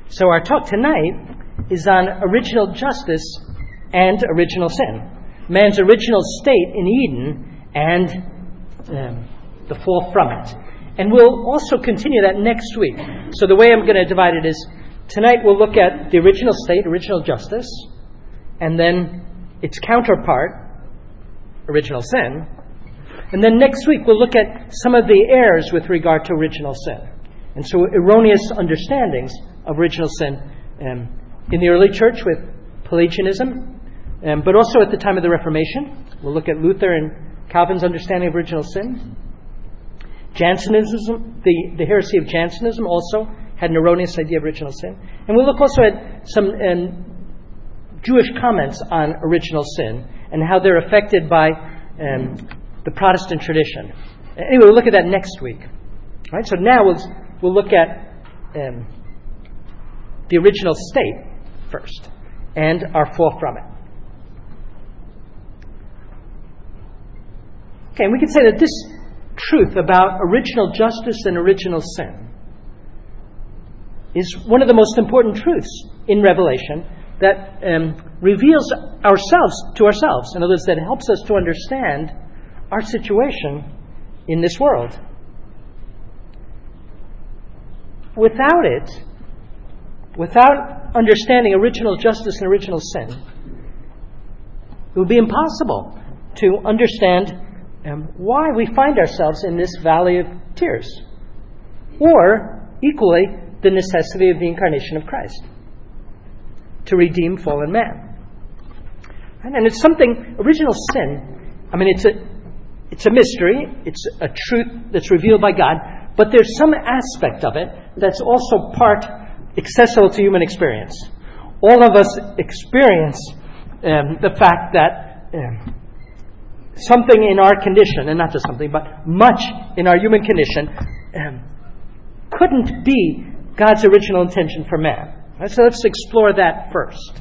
So our talk tonight is on original justice and original sin. Man's original state in Eden and the fall from it. And we'll also continue that next week. So the way I'm going to divide it is, tonight we'll look at the original state, original justice, and then its counterpart, original sin. And then next week we'll look at some of the errors with regard to original sin. And so erroneous understandings of original sin in the early church with Pelagianism, but also at the time of the Reformation. We'll look at Luther and Calvin's understanding of original sin. Jansenism, the heresy of Jansenism also had an erroneous idea of original sin. And we'll look also at some Jewish comments on original sin and how they're affected by the Protestant tradition. Anyway, we'll look at that next week. All right, so now we'll look at the original state first and our fall from it. Okay, and we can say that this truth about original justice and original sin is one of the most important truths in Revelation that reveals ourselves to ourselves. In other words, that helps us to understand our situation in this world. Without it, without understanding original justice and original sin, it would be impossible to understand why we find ourselves in this valley of tears, or equally the necessity of the incarnation of Christ to redeem fallen man. And it's something, original sin, I mean, it's a mystery, it's a truth that's revealed by God, but there's some aspect of it that's also part accessible to human experience. All of us experience the fact that something in our condition, and not just something, but much in our human condition, couldn't be God's original intention for man. Right, so let's explore that first.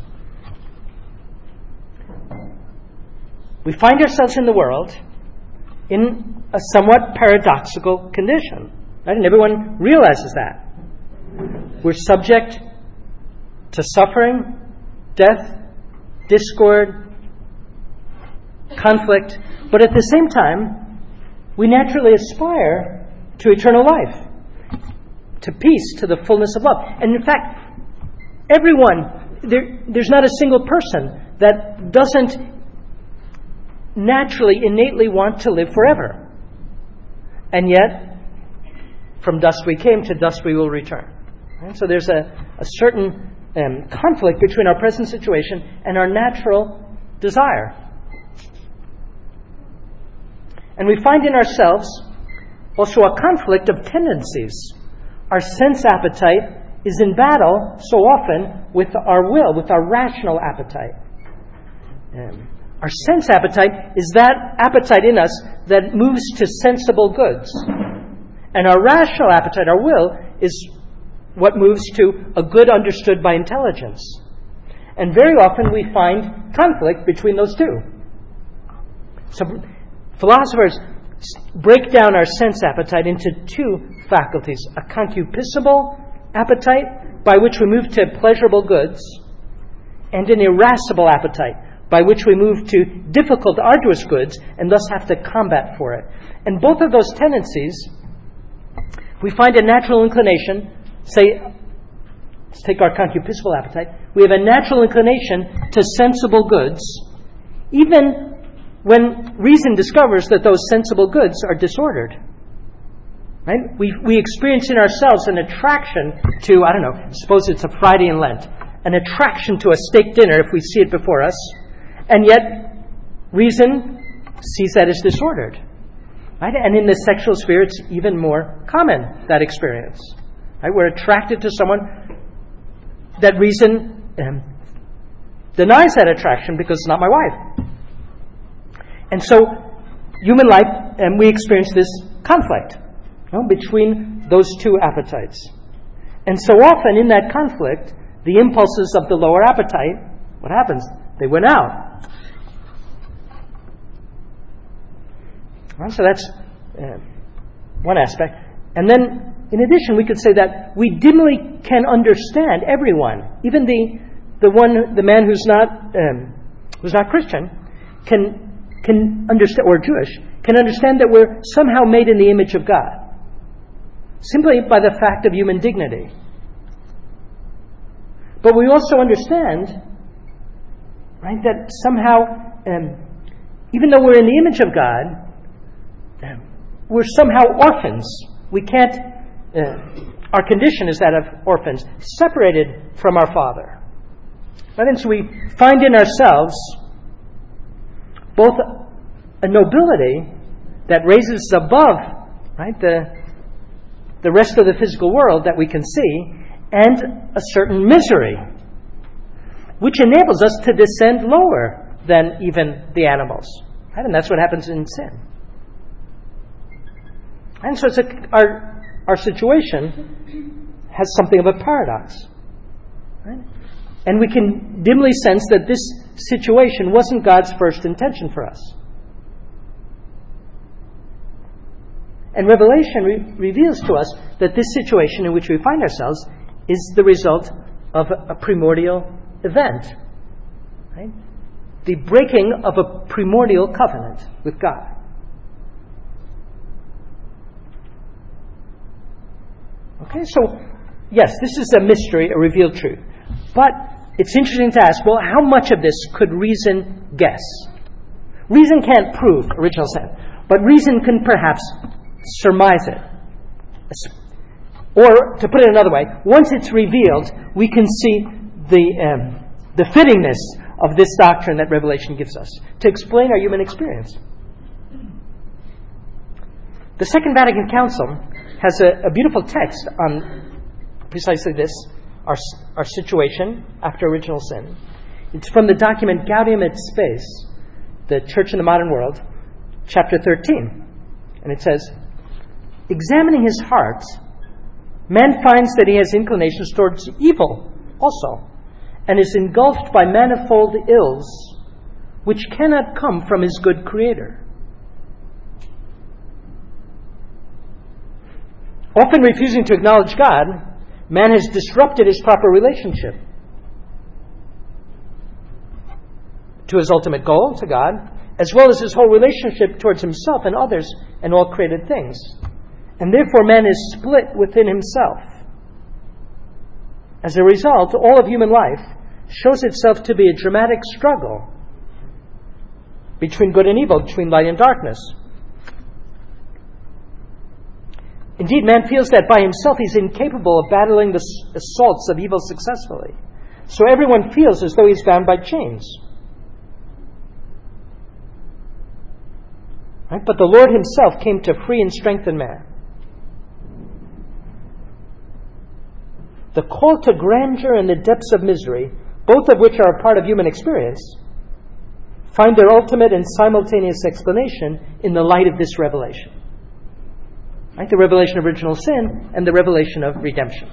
We find ourselves in the world in a somewhat paradoxical condition. Right? And everyone realizes that. We're subject to suffering, death, discord, conflict, but at the same time, we naturally aspire to eternal life, to peace, to the fullness of love. And in fact, everyone, there's not a single person that doesn't naturally, innately want to live forever. And yet, from dust we came, to dust we will return. Right? So there's a certain conflict between our present situation and our natural desire. And we find in ourselves also a conflict of tendencies. Our sense appetite is in battle so often with our will, with our rational appetite. Our sense appetite is that appetite in us that moves to sensible goods. And our rational appetite, our will, is what moves to a good understood by intelligence. And very often we find conflict between those two. So philosophers break down our sense appetite into two faculties: a concupiscible appetite, by which we move to pleasurable goods, and an irascible appetite, by which we move to difficult, arduous goods, and thus have to combat for it. And both of those tendencies, we find a natural inclination, say, let's take our concupiscible appetite, we have a natural inclination to sensible goods, even when reason discovers that those sensible goods are disordered. Right? We experience in ourselves an attraction to, I don't know, suppose it's a Friday in Lent, an attraction to a steak dinner if we see it before us, and yet reason sees that as disordered. Right? And in the sexual sphere, it's even more common, that experience. Right? We're attracted to someone that reason denies that attraction because it's not my wife. And so, human life, we experience this conflict between those two appetites. And so often in that conflict, the impulses of the lower appetite, what happens? They win out. Right, so that's one aspect. And then in addition, we could say that we dimly can understand everyone, even the man who's not Christian, can understand, or Jewish, can understand that we're somehow made in the image of God, simply by the fact of human dignity. But we also understand, right, that somehow, even though we're in the image of God, we're somehow orphans. We can't, our condition is that of orphans, separated from our Father. Right? And so we find in ourselves both a nobility that raises us above, right, the rest of the physical world that we can see, and a certain misery, which enables us to descend lower than even the animals. Right? And that's what happens in sin. And so our situation has something of a paradox. Right? And we can dimly sense that this situation wasn't God's first intention for us. And Revelation reveals to us that this situation in which we find ourselves is the result of a primordial event. Right? The breaking of a primordial covenant with God. Okay, so yes, this is a mystery, a revealed truth. But it's interesting to ask, well, how much of this could reason guess? Reason can't prove original sin, but reason can perhaps surmise it. Or, to put it another way, once it's revealed, we can see the fittingness of this doctrine that Revelation gives us to explain our human experience. The Second Vatican Council has a beautiful text on precisely this, our situation after original sin. It's from the document Gaudium et Spes, the Church in the Modern World, chapter 13. And it says, examining his heart, man finds that he has inclinations towards evil also, and is engulfed by manifold ills, which cannot come from his good Creator. Often refusing to acknowledge God, man has disrupted his proper relationship to his ultimate goal, to God, as well as his whole relationship towards himself and others and all created things. And therefore man is split within himself. As a result, all of human life shows itself to be a dramatic struggle between good and evil, between light and darkness. Indeed, man feels that by himself he's incapable of battling the assaults of evil successfully. So everyone feels as though he's bound by chains. Right? But the Lord himself came to free and strengthen man. The call to grandeur and the depths of misery, both of which are a part of human experience, find their ultimate and simultaneous explanation in the light of this revelation. Right? The revelation of original sin and the revelation of redemption.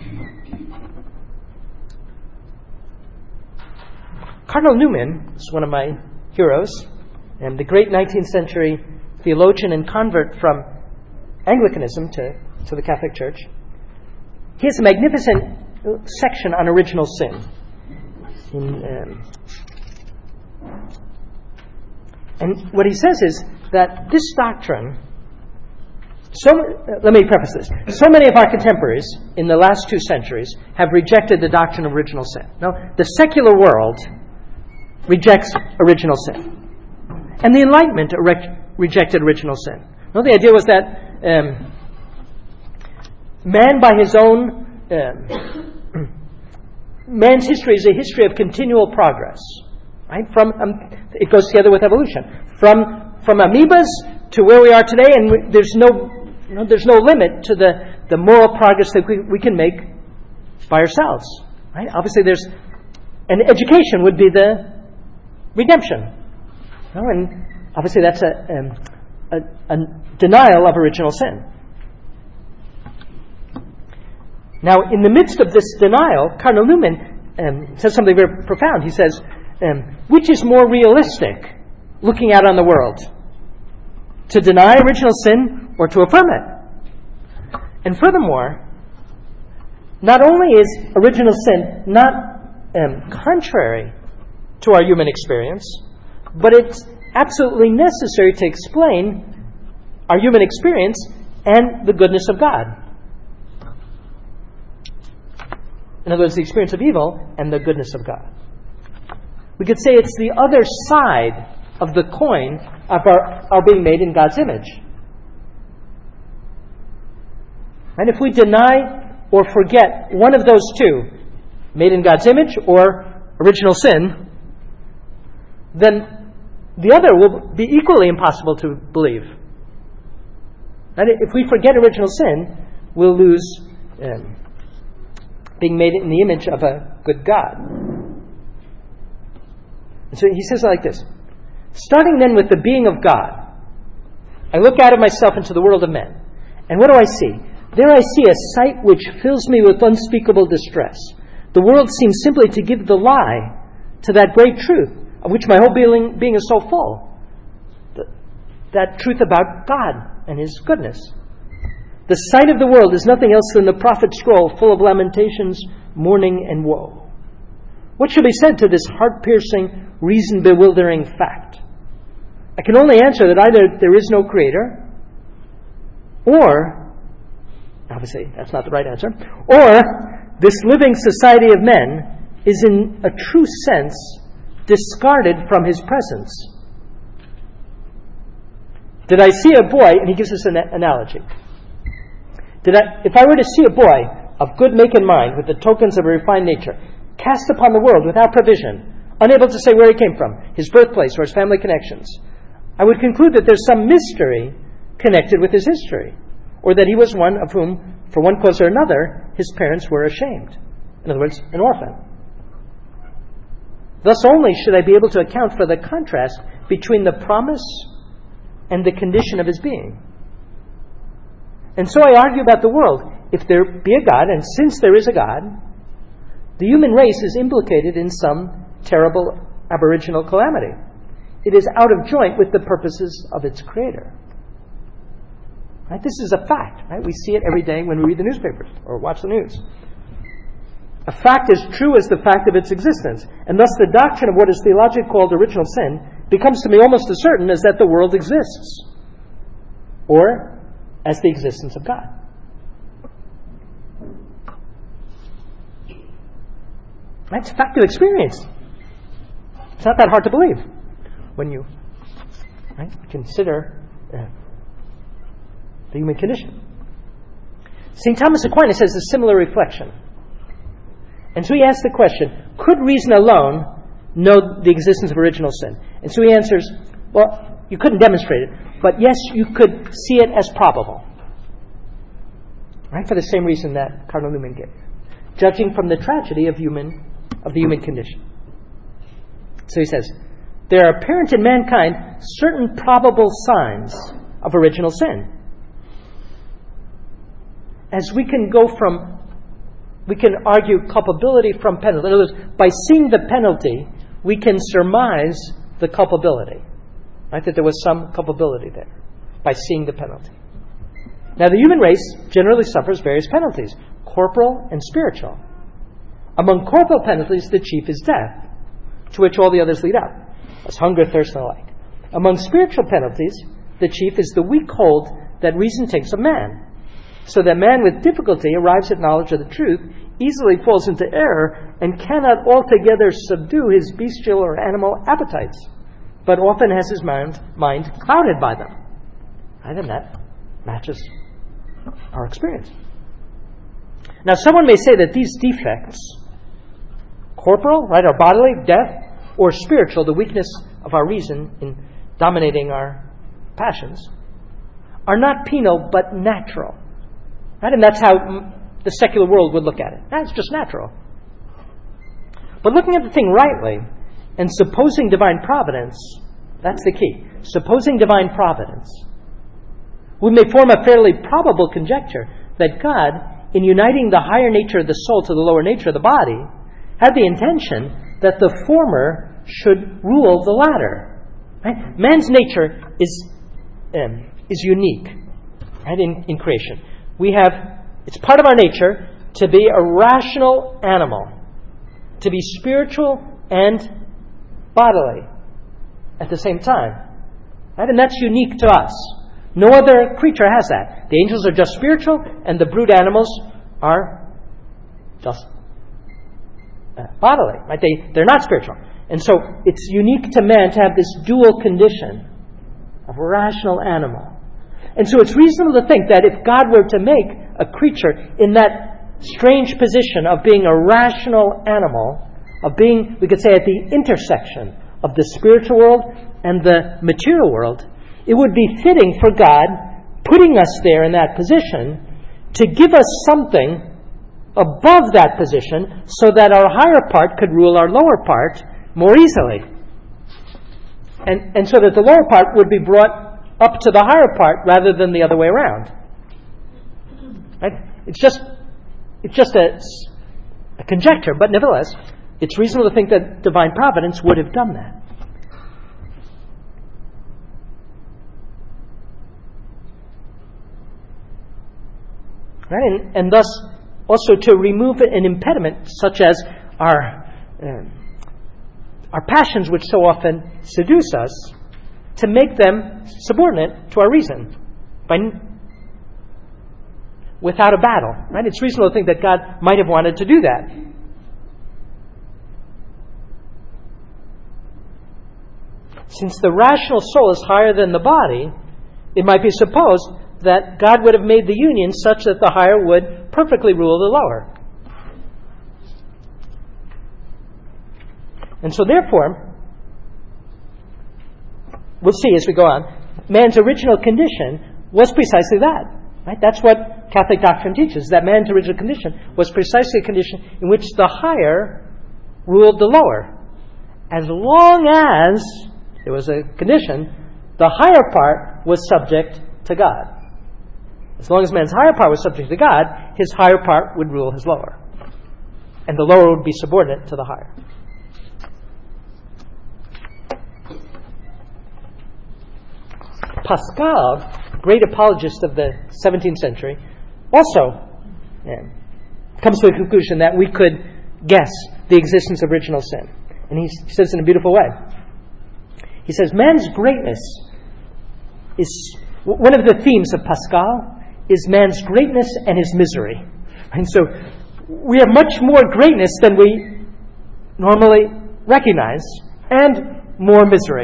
Cardinal Newman is one of my heroes, and the great 19th century theologian and convert from Anglicanism to the Catholic Church. He has a magnificent section on original sin. And what he says is that this doctrine, let me preface this. So many of our contemporaries in the last 2 centuries have rejected the doctrine of original sin. Now, the secular world rejects original sin. And the Enlightenment rejected original sin. Now, the idea was that man by his own, man's history is a history of continual progress. Right? It goes together with evolution. From amoebas to where we are today, and there's no limit to the moral progress that we can make by ourselves. Right? Obviously, and education would be the redemption. And obviously, that's a denial of original sin. Now, in the midst of this denial, Cardinal Newman says something very profound. He says, which is more realistic, looking out on the world? To deny original sin or to affirm it? And furthermore, not only is original sin not contrary to our human experience, but it's absolutely necessary to explain our human experience and the goodness of God. In other words, the experience of evil and the goodness of God. We could say it's the other side of the coin of our being made in God's image. And if we deny or forget one of those two, made in God's image or original sin, then the other will be equally impossible to believe. And if we forget original sin, we'll lose being made in the image of a good God. And so he says it like this: starting then with the being of God, I look out of myself into the world of men. And what do I see? There I see a sight which fills me with unspeakable distress. The world seems simply to give the lie to that great truth of which my whole being is so full. That truth about God and His goodness. The sight of the world is nothing else than the prophet's scroll full of lamentations, mourning, and woe. What should be said to this heart-piercing, reason-bewildering fact? I can only answer that either there is no Creator, or, obviously that's not the right answer, or this living society of men is in a true sense discarded from His presence. Did I see a boy, and he gives us an analogy. If I were to see a boy of good make and mind with the tokens of a refined nature, cast upon the world without provision, unable to say where he came from, his birthplace or his family connections, I would conclude that there's some mystery connected with his history, or that he was one of whom, for one cause or another, his parents were ashamed. In other words, an orphan. Thus only should I be able to account for the contrast between the promise and the condition of his being. And so I argue about the world. If there be a God, and since there is a God, the human race is implicated in some terrible aboriginal calamity. It is out of joint with the purposes of its Creator. Right? This is a fact. Right? We see it every day when we read the newspapers or watch the news. A fact is true as the fact of its existence, and thus the doctrine of what is theologically called original sin becomes to me almost as certain as that the world exists, or as the existence of God. That's a fact of experience. It's not that hard to believe when you consider the human condition. St. Thomas Aquinas has a similar reflection. And so he asks the question, could reason alone know the existence of original sin? And so he answers, well, you couldn't demonstrate it, but yes, you could see it as probable. Right? For the same reason that Cardinal Newman gave. Judging from the tragedy of the human condition. So he says, there are apparent in mankind certain probable signs of original sin. As we can argue culpability from penalty. In other words, by seeing the penalty, we can surmise the culpability. Right? That there was some culpability there by seeing the penalty. Now, the human race generally suffers various penalties, corporal and spiritual. Among corporal penalties, the chief is death, to which all the others lead up, as hunger, thirst, and the like. Among spiritual penalties, the chief is the weak hold that reason takes of man, so that man with difficulty arrives at knowledge of the truth, easily falls into error, and cannot altogether subdue his bestial or animal appetites, but often has his mind clouded by them. Right? And that matches our experience. Now, someone may say that these defects, corporal, right, our bodily, death, or spiritual, the weakness of our reason in dominating our passions, are not penal but natural. Right? And that's how the secular world would look at it. That's just natural. But looking at the thing rightly and supposing divine providence, that's the key. Supposing divine providence, we may form a fairly probable conjecture that God, in uniting the higher nature of the soul to the lower nature of the body, had the intention that the former should rule the latter. Right? Man's nature is unique, right, in creation. it's part of our nature to be a rational animal, to be spiritual and bodily at the same time. Right? And that's unique to us. No other creature has that. The angels are just spiritual, and the brute animals are just bodily. Right? They're not spiritual. And so it's unique to man to have this dual condition of a rational animal. And so it's reasonable to think that if God were to make a creature in that strange position of being a rational animal, of being, we could say, at the intersection of the spiritual world and the material world, it would be fitting for God, putting us there in that position, to give us something above that position so that our higher part could rule our lower part more easily. And so that the lower part would be brought up to the higher part rather than the other way around. Right? It's just a conjecture, but nevertheless, it's reasonable to think that divine providence would have done that. Right? And thus, also to remove an impediment such as our passions, which so often seduce us, to make them subordinate to our reason without a battle. Right? It's reasonable to think that God might have wanted to do that. Since the rational soul is higher than the body, it might be supposed that God would have made the union such that the higher would perfectly rule the lower. And so therefore, we'll see as we go on, man's original condition was precisely that. Right? That's what Catholic doctrine teaches, that man's original condition was precisely a condition in which the higher ruled the lower. As long as there was a condition, the higher part was subject to God. As long as man's higher part was subject to God, his higher part would rule his lower. And the lower would be subordinate to the higher. Pascal, great apologist of the 17th century, also comes to the conclusion that we could guess the existence of original sin. And he says in a beautiful way. He says, man's greatness is, one of the themes of Pascal is man's greatness and his misery. And so we have much more greatness than we normally recognize, and more misery.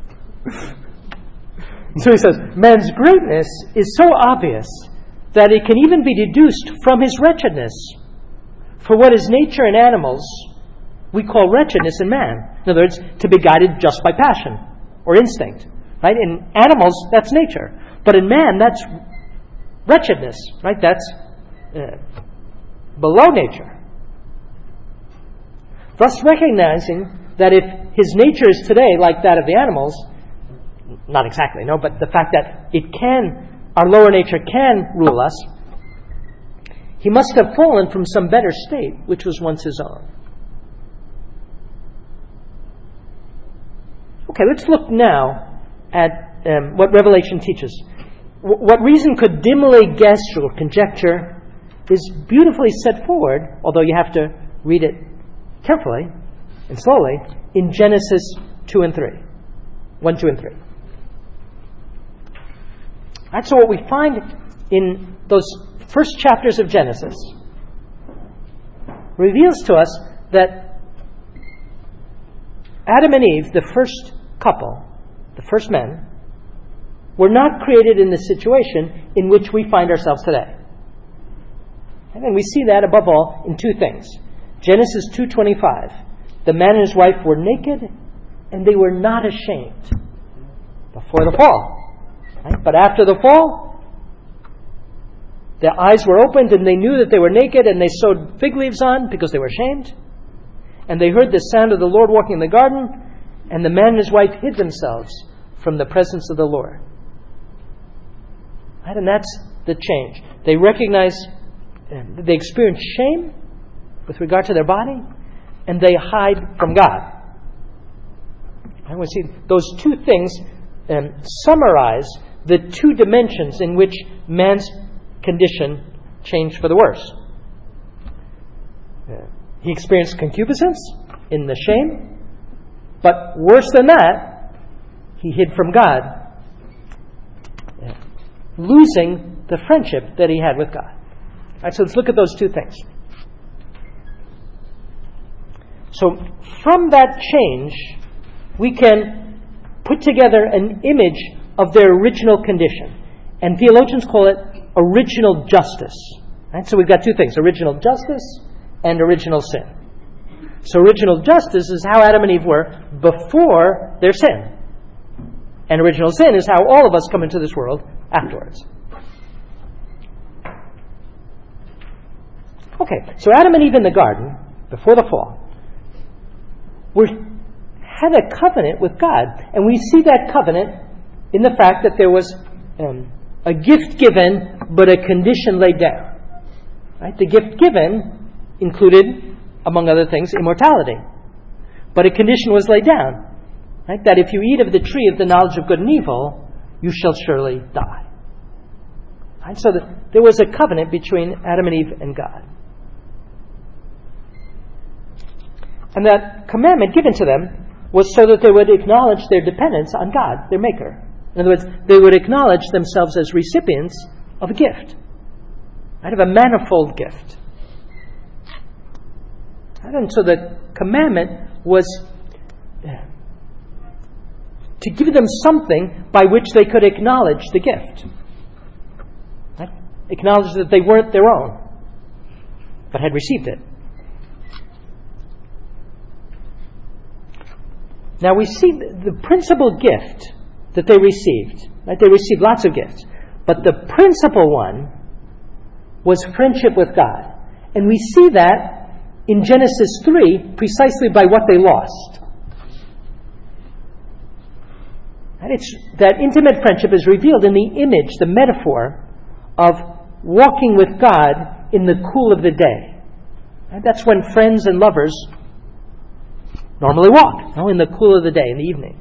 So he says, man's greatness is so obvious that it can even be deduced from his wretchedness. For what is nature in animals, we call wretchedness in man. In other words, to be guided just by passion or instinct. Right? In animals, that's nature. But in man, that's wretchedness. Right? That's below nature. Thus recognizing that if his nature is today like that of the animals, not exactly, no, but the fact that our lower nature can rule us, he must have fallen from some better state, which was once his own. Okay, let's look now at what Revelation teaches. What reason could dimly guess or conjecture is beautifully set forward, although you have to read it carefully and slowly, in Genesis 2 and 3. 1, 2, and 3. Right, so what we find in those first chapters of Genesis reveals to us that Adam and Eve, the first couple, the first men, were not created in the situation in which we find ourselves today. And we see that above all in two things. Genesis 2:25. The man and his wife were naked and they were not ashamed before the fall. Right? But after the fall, their eyes were opened and they knew that they were naked and they sewed fig leaves on because they were ashamed. And they heard the sound of the Lord walking in the garden, and the man and his wife hid themselves from the presence of the Lord. Right? And that's the change. They recognize, they experience shame with regard to their body, and they hide from God. And we see those two things summarize the two dimensions in which man's condition changed for the worse. He experienced concupiscence in the shame, but worse than that, he hid from God, losing the friendship that he had with God. All right, so let's look at those two things. So from that change, we can put together an image of their original condition. And theologians call it original justice. Right? So we've got two things, original justice and original sin. So original justice is how Adam and Eve were before their sin. And original sin is how all of us come into this world afterwards. Okay, so Adam and Eve in the garden, before the fall, had a covenant with God. And we see that covenant in the fact that there was a gift given, but a condition laid down. Right? The gift given included, among other things, immortality. But a condition was laid down. Right? That if you eat of the tree of the knowledge of good and evil, you shall surely die. Right? So there was a covenant between Adam and Eve and God. And that commandment given to them was so that they would acknowledge their dependence on God, their Maker. In other words, they would acknowledge themselves as recipients of a gift, right, of a manifold gift. And so the commandment was to give them something by which they could acknowledge the gift. Right? Acknowledge that they weren't their own, but had received it. Now we see the principal gift that they received. Right? They received lots of gifts. But the principal one was friendship with God. And we see that in Genesis 3 precisely by what they lost. And that intimate friendship is revealed in the image, the metaphor of walking with God in the cool of the day. And that's when friends and lovers normally walk, in the cool of the day, in the evening.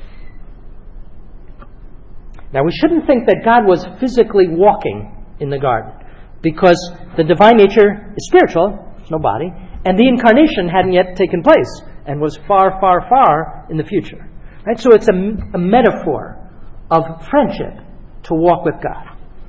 Now, we shouldn't think that God was physically walking in the garden, because the divine nature is spiritual, there's no body, and the incarnation hadn't yet taken place and was far, far, far in the future. Right? So it's a metaphor of friendship to walk with God.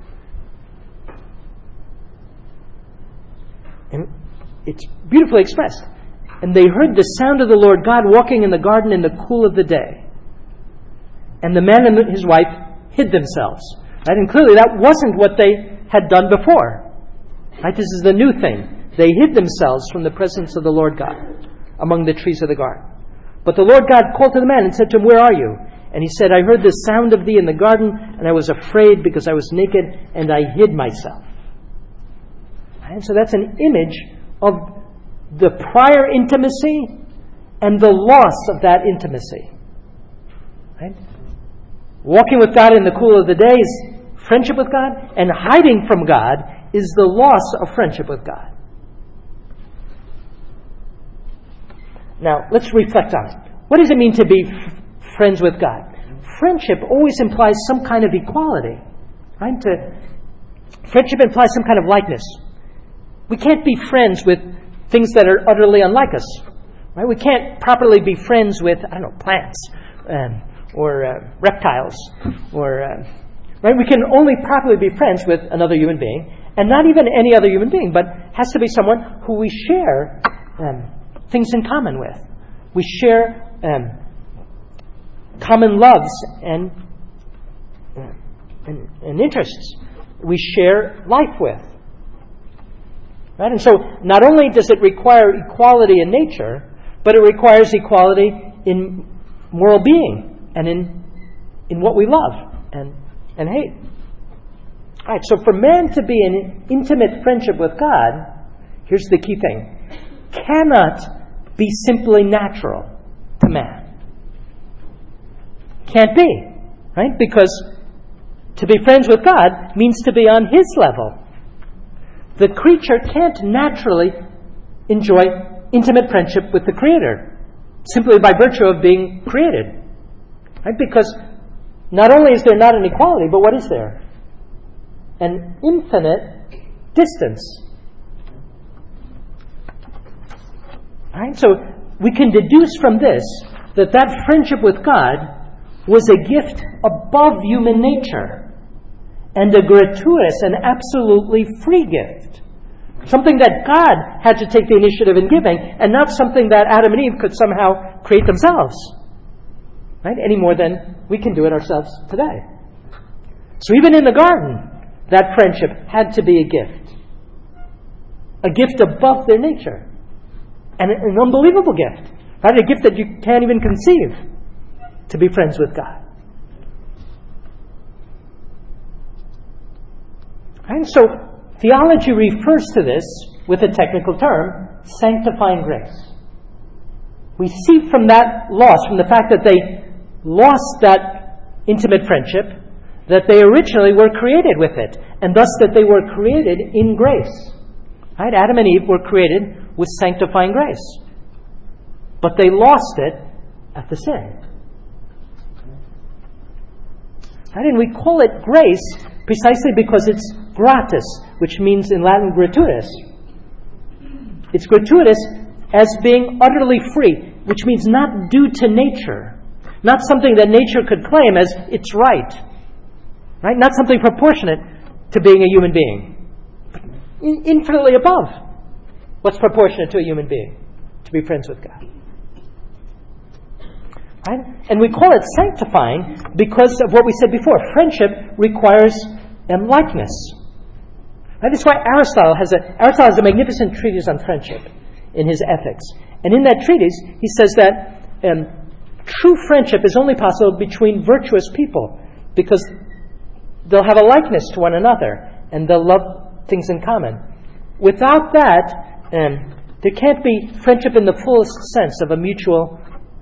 And it's beautifully expressed. And they heard the sound of the Lord God walking in the garden in the cool of the day. And the man and his wife hid themselves. Right? And clearly that wasn't what they had done before. Right? This is the new thing. They hid themselves from the presence of the Lord God among the trees of the garden. But the Lord God called to the man and said to him, "Where are you?" And he said, "I heard the sound of thee in the garden, and I was afraid because I was naked, and I hid myself." And so that's an image of the prior intimacy and the loss of that intimacy. Right? Walking with God in the cool of the day is friendship with God, and hiding from God is the loss of friendship with God. Now, let's reflect on it. What does it mean to be friends with God? Friendship always implies some kind of equality. Right? Friendship implies some kind of likeness. We can't be friends with things that are utterly unlike us. Right? We can't properly be friends with, plants or reptiles. Right? We can only properly be friends with another human being, and not even any other human being, but has to be someone who we share things in common with. We share common loves and interests. We share life with. Right? And so not only does it require equality in nature, but it requires equality in moral being and in what we love and hate. All right, so for man to be in intimate friendship with God, here's the key thing: cannot be simply natural to man. Can't be, right? Because to be friends with God means to be on His level. The creature can't naturally enjoy intimate friendship with the Creator simply by virtue of being created. Right? Because not only is there not an equality, but what is there? an infinite distance. All right? So we can deduce from this that friendship with God was a gift above human nature and a gratuitous and absolutely free gift. Something that God had to take the initiative in giving, and not something that Adam and Eve could somehow create themselves. Right? Any more than we can do it ourselves today. So even in the garden, that friendship had to be a gift. A gift above their nature. And an unbelievable gift. Right? A gift that you can't even conceive, to be friends with God. Right? So theology refers to this with a technical term, sanctifying grace. We see from that loss, from the fact that they lost that intimate friendship, that they originally were created with it, and thus that they were created in grace. Right? Adam and Eve were created with sanctifying grace. But they lost it at the sin. Right? And we call it grace precisely because it's gratis, which means in Latin gratuitous. It's gratuitous as being utterly free, which means not due to nature. Not something that nature could claim as its right. Right? Not something proportionate to being a human being. Infinitely above what's proportionate to a human being, to be friends with God. Right? And we call it sanctifying because of what we said before. Friendship requires likeness. Right? That's why Aristotle has a magnificent treatise on friendship in his Ethics. And in that treatise, he says that true friendship is only possible between virtuous people because they'll have a likeness to one another and they'll love things in common. Without that, there can't be friendship in the fullest sense of a mutual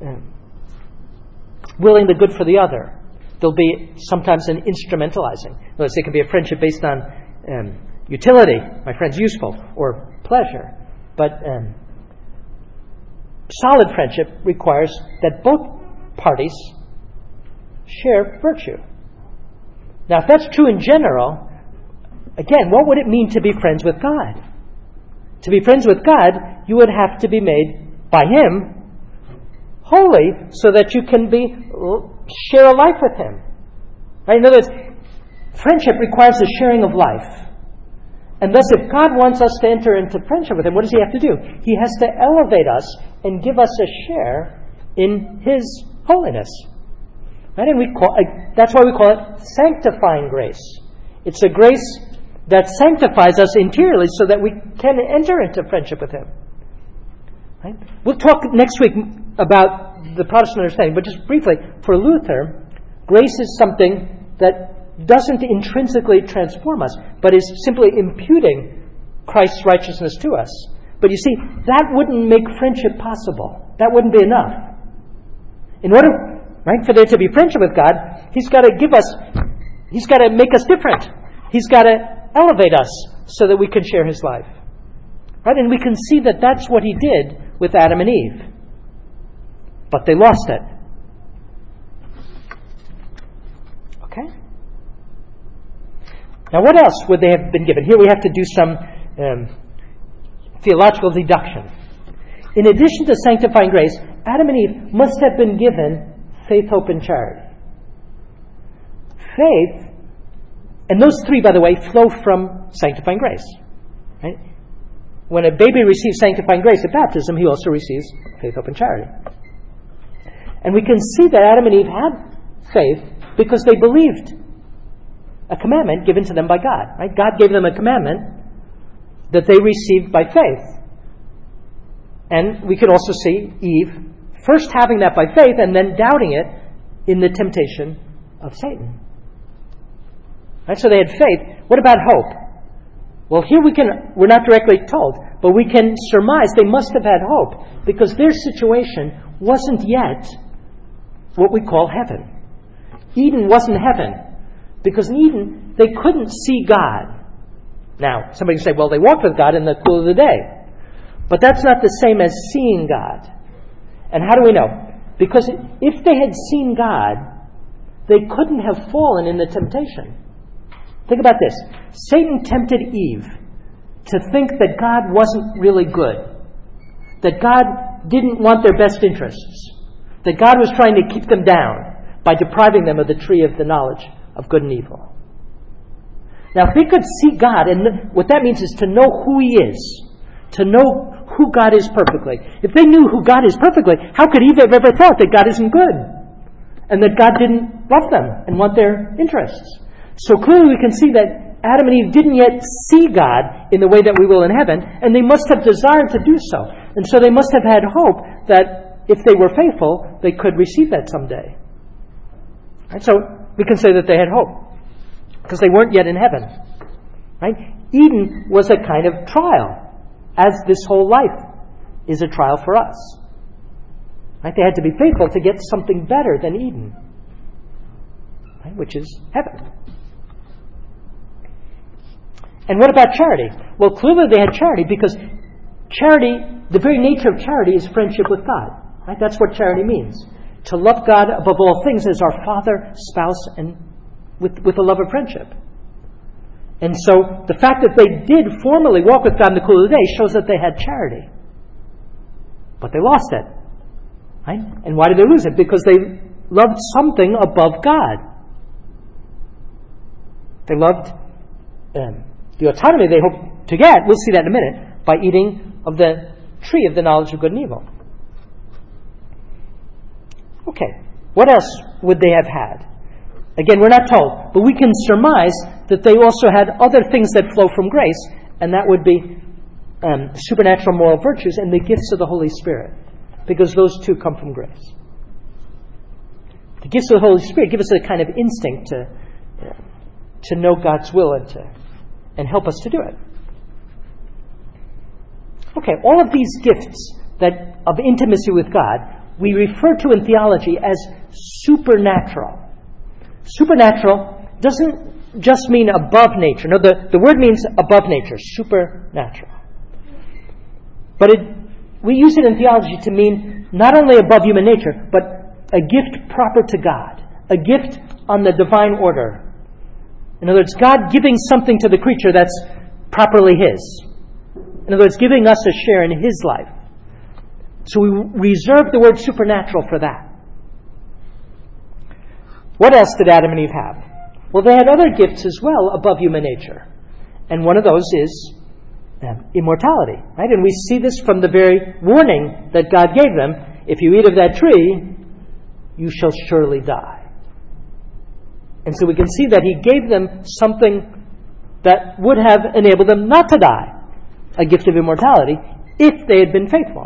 willing the good for the other. There'll be sometimes an instrumentalizing. Let's say it can be a friendship based on utility. My friend's useful, or pleasure. But solid friendship requires that both parties share virtue. Now, if that's true in general, again, what would it mean to be friends with God? To be friends with God, you would have to be made by Him holy so that you can share a life with Him. Right? In other words, friendship requires the sharing of life. And thus, if God wants us to enter into friendship with Him, what does He have to do? He has to elevate us and give us a share in His holiness. Right? And that's why we call it sanctifying grace. It's a grace that sanctifies us interiorly so that we can enter into friendship with Him. Right? We'll talk next week about the Protestant understanding, but just briefly, for Luther, grace is something that doesn't intrinsically transform us, but is simply imputing Christ's righteousness to us. But you see, that wouldn't make friendship possible. That wouldn't be enough. In order, for there to be friendship with God, He's got to make us different. He's got to elevate us so that we can share His life. Right? And we can see that that's what He did with Adam and Eve. But they lost it. Okay? Now, what else would they have been given? Here we have to do some theological deduction. In addition to sanctifying grace, Adam and Eve must have been given faith, hope, and charity. Faith, and those three, by the way, flow from sanctifying grace. Right? When a baby receives sanctifying grace at baptism, he also receives faith, hope, and charity. And we can see that Adam and Eve had faith because they believed a commandment given to them by God. Right? God gave them a commandment that they received by faith. And we could also see Eve first having that by faith and then doubting it in the temptation of Satan. Right? So they had faith. What about hope? Well, here we're not directly told, but we can surmise they must have had hope because their situation wasn't yet what we call heaven. Eden wasn't heaven because in Eden they couldn't see God. Now, somebody can say, well, they walked with God in the cool of the day. But that's not the same as seeing God. And how do we know? Because if they had seen God, they couldn't have fallen in the temptation. Think about this. Satan tempted Eve to think that God wasn't really good, that God didn't want their best interests, that God was trying to keep them down by depriving them of the tree of the knowledge of good and evil. Now, if they could see God, and what that means is to know who He is, to know who God is perfectly. If they knew who God is perfectly, how could Eve have ever thought that God isn't good and that God didn't love them and want their interests? So clearly we can see that Adam and Eve didn't yet see God in the way that we will in heaven, and they must have desired to do so. And so they must have had hope that if they were faithful, they could receive that someday. Right? So we can say that they had hope, because they weren't yet in heaven. Right? Eden was a kind of trial, as this whole life is a trial for us. Right? They had to be faithful to get something better than Eden, right? Which is heaven. And what about charity? Well, clearly they had charity, because charity, the very nature of charity is friendship with God. Right? That's what charity means. To love God above all things as our father, spouse, and with a love of friendship. And so the fact that they did formally walk with God in the cool of the day shows that they had charity. But they lost it. Right? And why did they lose it? Because they loved something above God. They loved the autonomy they hoped to get, we'll see that in a minute, by eating of the tree of the knowledge of good and evil. Okay, what else would they have had? Again, we're not told, but we can surmise that they also had other things that flow from grace, and that would be supernatural moral virtues and the gifts of the Holy Spirit, because those two come from grace. The gifts of the Holy Spirit give us a kind of instinct to know God's will and help us to do it. Okay, all of these gifts of intimacy with God, we refer to in theology as supernatural. Supernatural doesn't just mean above nature. No, the word means above nature, supernatural. But we use it in theology to mean not only above human nature, but a gift proper to God, a gift on the divine order. In other words, God giving something to the creature that's properly His. In other words, giving us a share in His life. So we reserve the word supernatural for that. What else did Adam and Eve have? Well, they had other gifts as well above human nature. And one of those is immortality. Right? And we see this from the very warning that God gave them. If you eat of that tree, you shall surely die. And so we can see that He gave them something that would have enabled them not to die, a gift of immortality, if they had been faithful.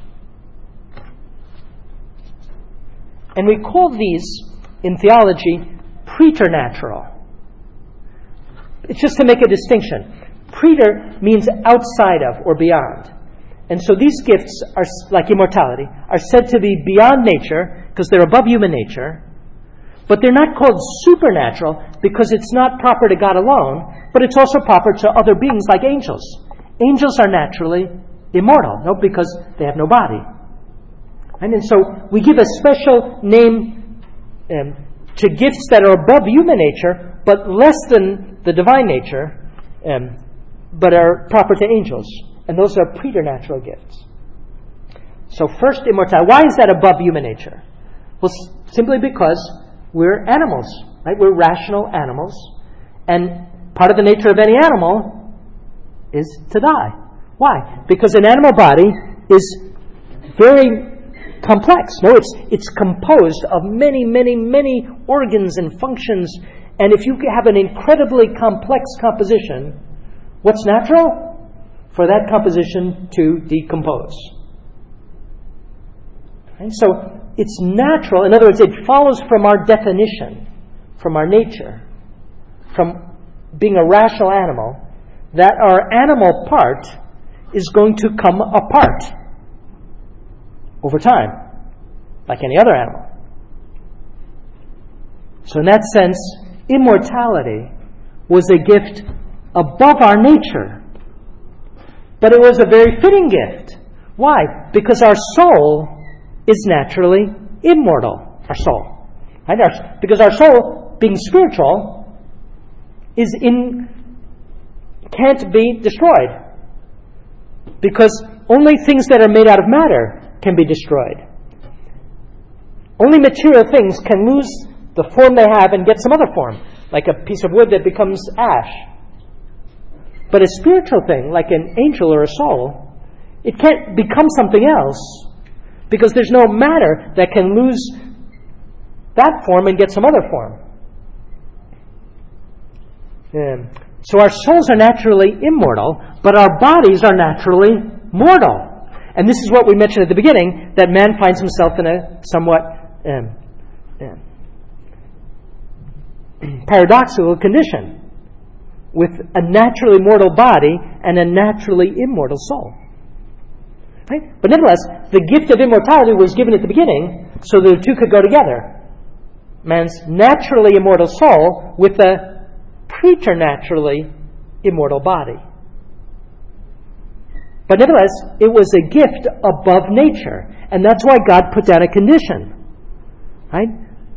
And we call these, in theology, preternatural. It's just to make a distinction. Preter means outside of or beyond. And so these gifts, are like immortality, are said to be beyond nature because they're above human nature. But they're not called supernatural because it's not proper to God alone, but it's also proper to other beings like angels. Angels are naturally immortal, because they have no body. And so we give a special name to gifts that are above human nature, but less than the divine nature, but are proper to angels. And those are preternatural gifts. So first, immortality. Why is that above human nature? Well, simply because we're animals, right? We're rational animals. And part of the nature of any animal is to die. Why? Because an animal body is very complex. No, it's composed of many, many, many organs and functions. And if you have an incredibly complex composition, what's natural? For that composition to decompose. And so it's natural. In other words, it follows from our definition, from our nature, from being a rational animal, that our animal part is going to come apart over time, like any other animal. So in that sense, immortality was a gift above our nature. But it was a very fitting gift. Why? Because our soul is naturally immortal. Our soul. Right? Because our soul, being spiritual, can't be destroyed, because only things that are made out of matter can be destroyed. Only material things can lose the form they have and get some other form, like a piece of wood that becomes ash. But a spiritual thing, like an angel or a soul, it can't become something else, because there's no matter that can lose that form and get some other form. So our souls are naturally immortal, but our bodies are naturally mortal. And this is what we mentioned at the beginning, that man finds himself in a somewhat paradoxical condition, with a naturally mortal body and a naturally immortal soul. Right? But nevertheless, the gift of immortality was given at the beginning so that the two could go together. Man's naturally immortal soul with a preternaturally immortal body. But nevertheless, it was a gift above nature. And that's why God put down a condition. Right?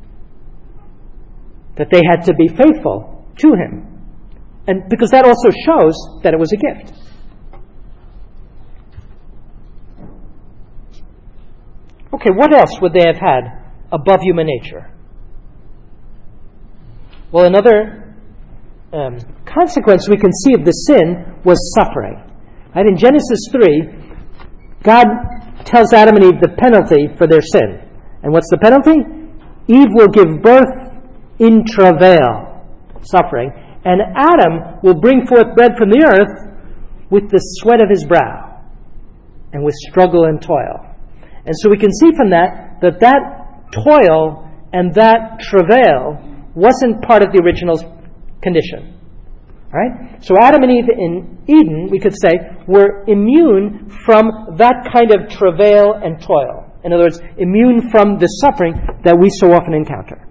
That they had to be faithful to Him. And because that also shows that it was a gift. Okay, what else would they have had above human nature? Well, another consequence we can see of the sin was suffering. Right? In Genesis 3, God tells Adam and Eve the penalty for their sin. And what's the penalty? Eve will give birth in travail, suffering, and Adam will bring forth bread from the earth with the sweat of his brow and with struggle and toil. And so we can see from that toil and that travail wasn't part of the original condition. Right? So Adam and Eve in Eden, we could say, were immune from that kind of travail and toil. In other words, immune from the suffering that we so often encounter.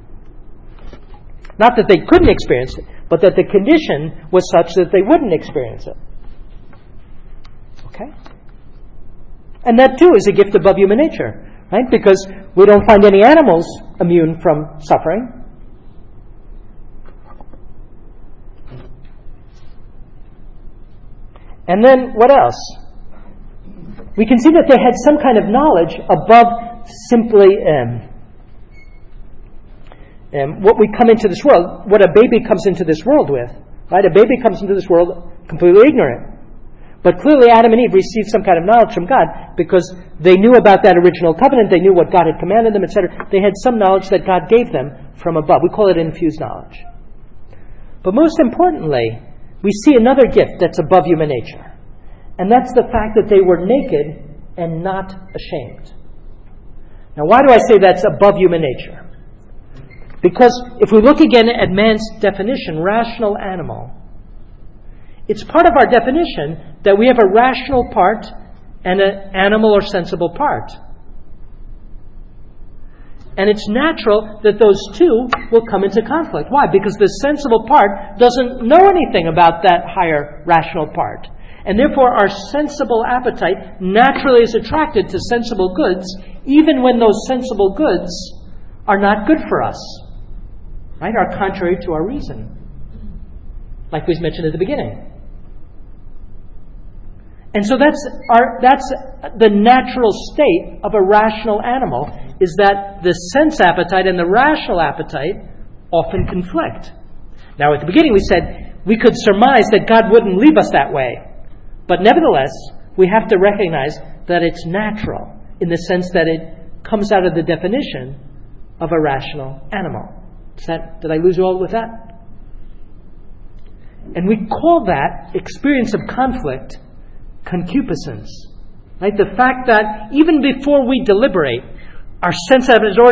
Not that they couldn't experience it, but that the condition was such that they wouldn't experience it. Okay? And that too is a gift above human nature, right? Because we don't find any animals immune from suffering. And then what else? We can see that they had some kind of knowledge above simply what we come into this world, what a baby comes into this world with. Right? A baby comes into this world completely ignorant. But clearly Adam and Eve received some kind of knowledge from God because they knew about that original covenant, they knew what God had commanded them, etc. They had some knowledge that God gave them from above. We call it infused knowledge. But most importantly, we see another gift that's above human nature. And that's the fact that they were naked and not ashamed. Now, why do I say that's above human nature? Because if we look again at man's definition, rational animal, it's part of our definition that we have a rational part and an animal or sensible part. And it's natural that those two will come into conflict. Why? Because the sensible part doesn't know anything about that higher rational part. And therefore our sensible appetite naturally is attracted to sensible goods, even when those sensible goods are not good for us. Right? Are contrary to our reason. Like we mentioned at the beginning. And so that's the natural state of a rational animal, is that the sense appetite and the rational appetite often conflict. Now at the beginning we said we could surmise that God wouldn't leave us that way. But nevertheless, we have to recognize that it's natural in the sense that it comes out of the definition of a rational animal. Did I lose you all with that? And we call that experience of conflict concupiscence. Right? The fact that even before we deliberate, our sense of it is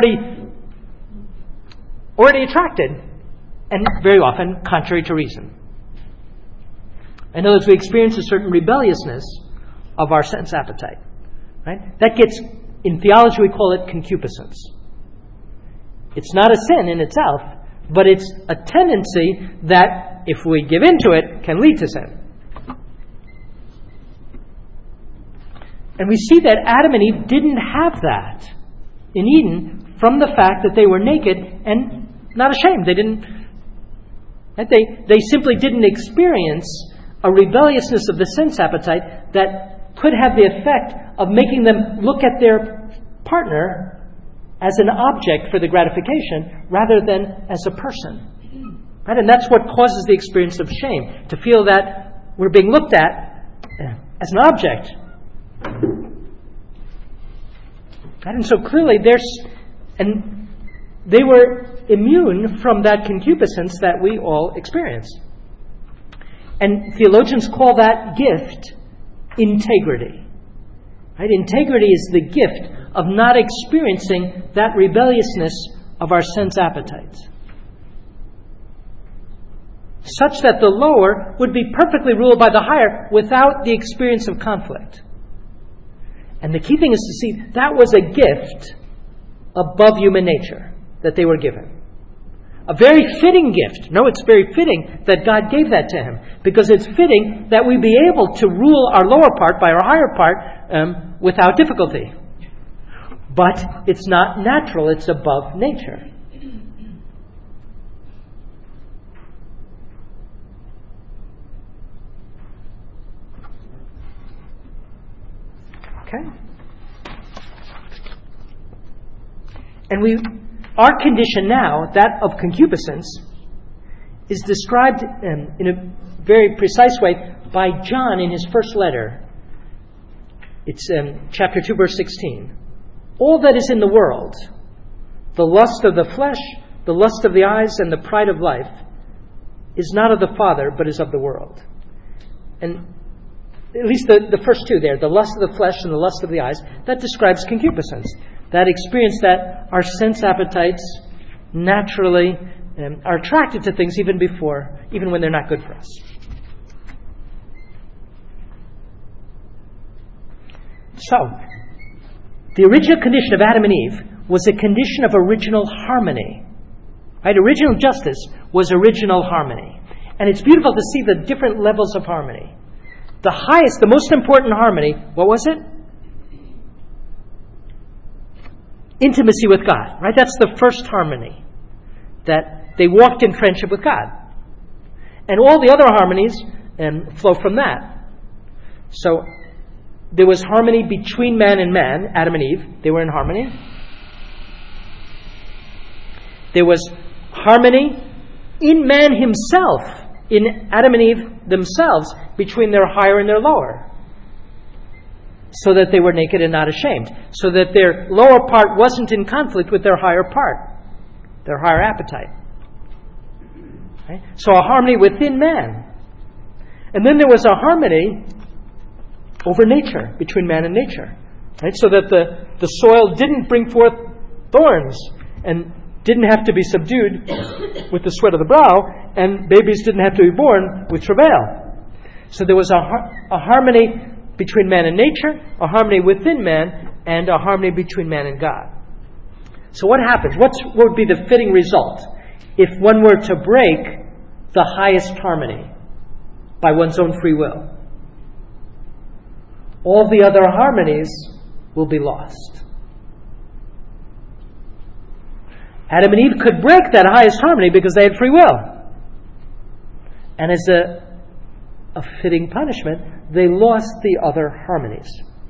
already attracted, and very often contrary to reason. In other words, we experience a certain rebelliousness of our sense appetite. Right? That gets, in theology we call it concupiscence. It's not a sin in itself, but it's a tendency that, if we give into it, can lead to sin. And we see that Adam and Eve didn't have that in Eden from the fact that they were naked and not ashamed. Right? They simply didn't experience a rebelliousness of the sense appetite that could have the effect of making them look at their partner as an object for the gratification rather than as a person. Right? And that's what causes the experience of shame, to feel that we're being looked at as an object. Right? And so clearly they were immune from that concupiscence that we all experience. And theologians call that gift integrity. Right? Integrity is the gift of not experiencing that rebelliousness of our sense appetites, such that the lower would be perfectly ruled by the higher without the experience of conflict. And the key thing is to see that was a gift above human nature that they were given. A very fitting gift. No, it's very fitting that God gave that to him, because it's fitting that we be able to rule our lower part by our higher part without difficulty. But it's not natural, it's above nature. Okay? And our condition now, that of concupiscence, is described in a very precise way by John in his first letter. It's chapter 2, verse 16. All that is in the world, the lust of the flesh, the lust of the eyes, and the pride of life, is not of the Father, but is of the world. And at least the first two there, the lust of the flesh and the lust of the eyes, that describes concupiscence. That experience that our sense appetites naturally are attracted to things even when they're not good for us. So, the original condition of Adam and Eve was a condition of original harmony. Right? Original justice was original harmony. And it's beautiful to see the different levels of harmony. The highest, the most important harmony, what was it? Intimacy with God. Right? That's the first harmony. That they walked in friendship with God. And all the other harmonies flow from that. So, there was harmony between man and man, Adam and Eve. They were in harmony. There was harmony in man himself, in Adam and Eve themselves, between their higher and their lower, so that they were naked and not ashamed, so that their lower part wasn't in conflict with their higher part, their higher appetite. Right? So a harmony within man. And then there was a harmony over nature, between man and nature. Right? So that the soil didn't bring forth thorns and didn't have to be subdued with the sweat of the brow, and babies didn't have to be born with travail. So there was a harmony between man and nature, a harmony within man, and a harmony between man and God. So what happens? What would be the fitting result if one were to break the highest harmony by one's own free will? All the other harmonies will be lost. Adam and Eve could break that highest harmony because they had free will. And as a fitting punishment, they lost the other harmonies.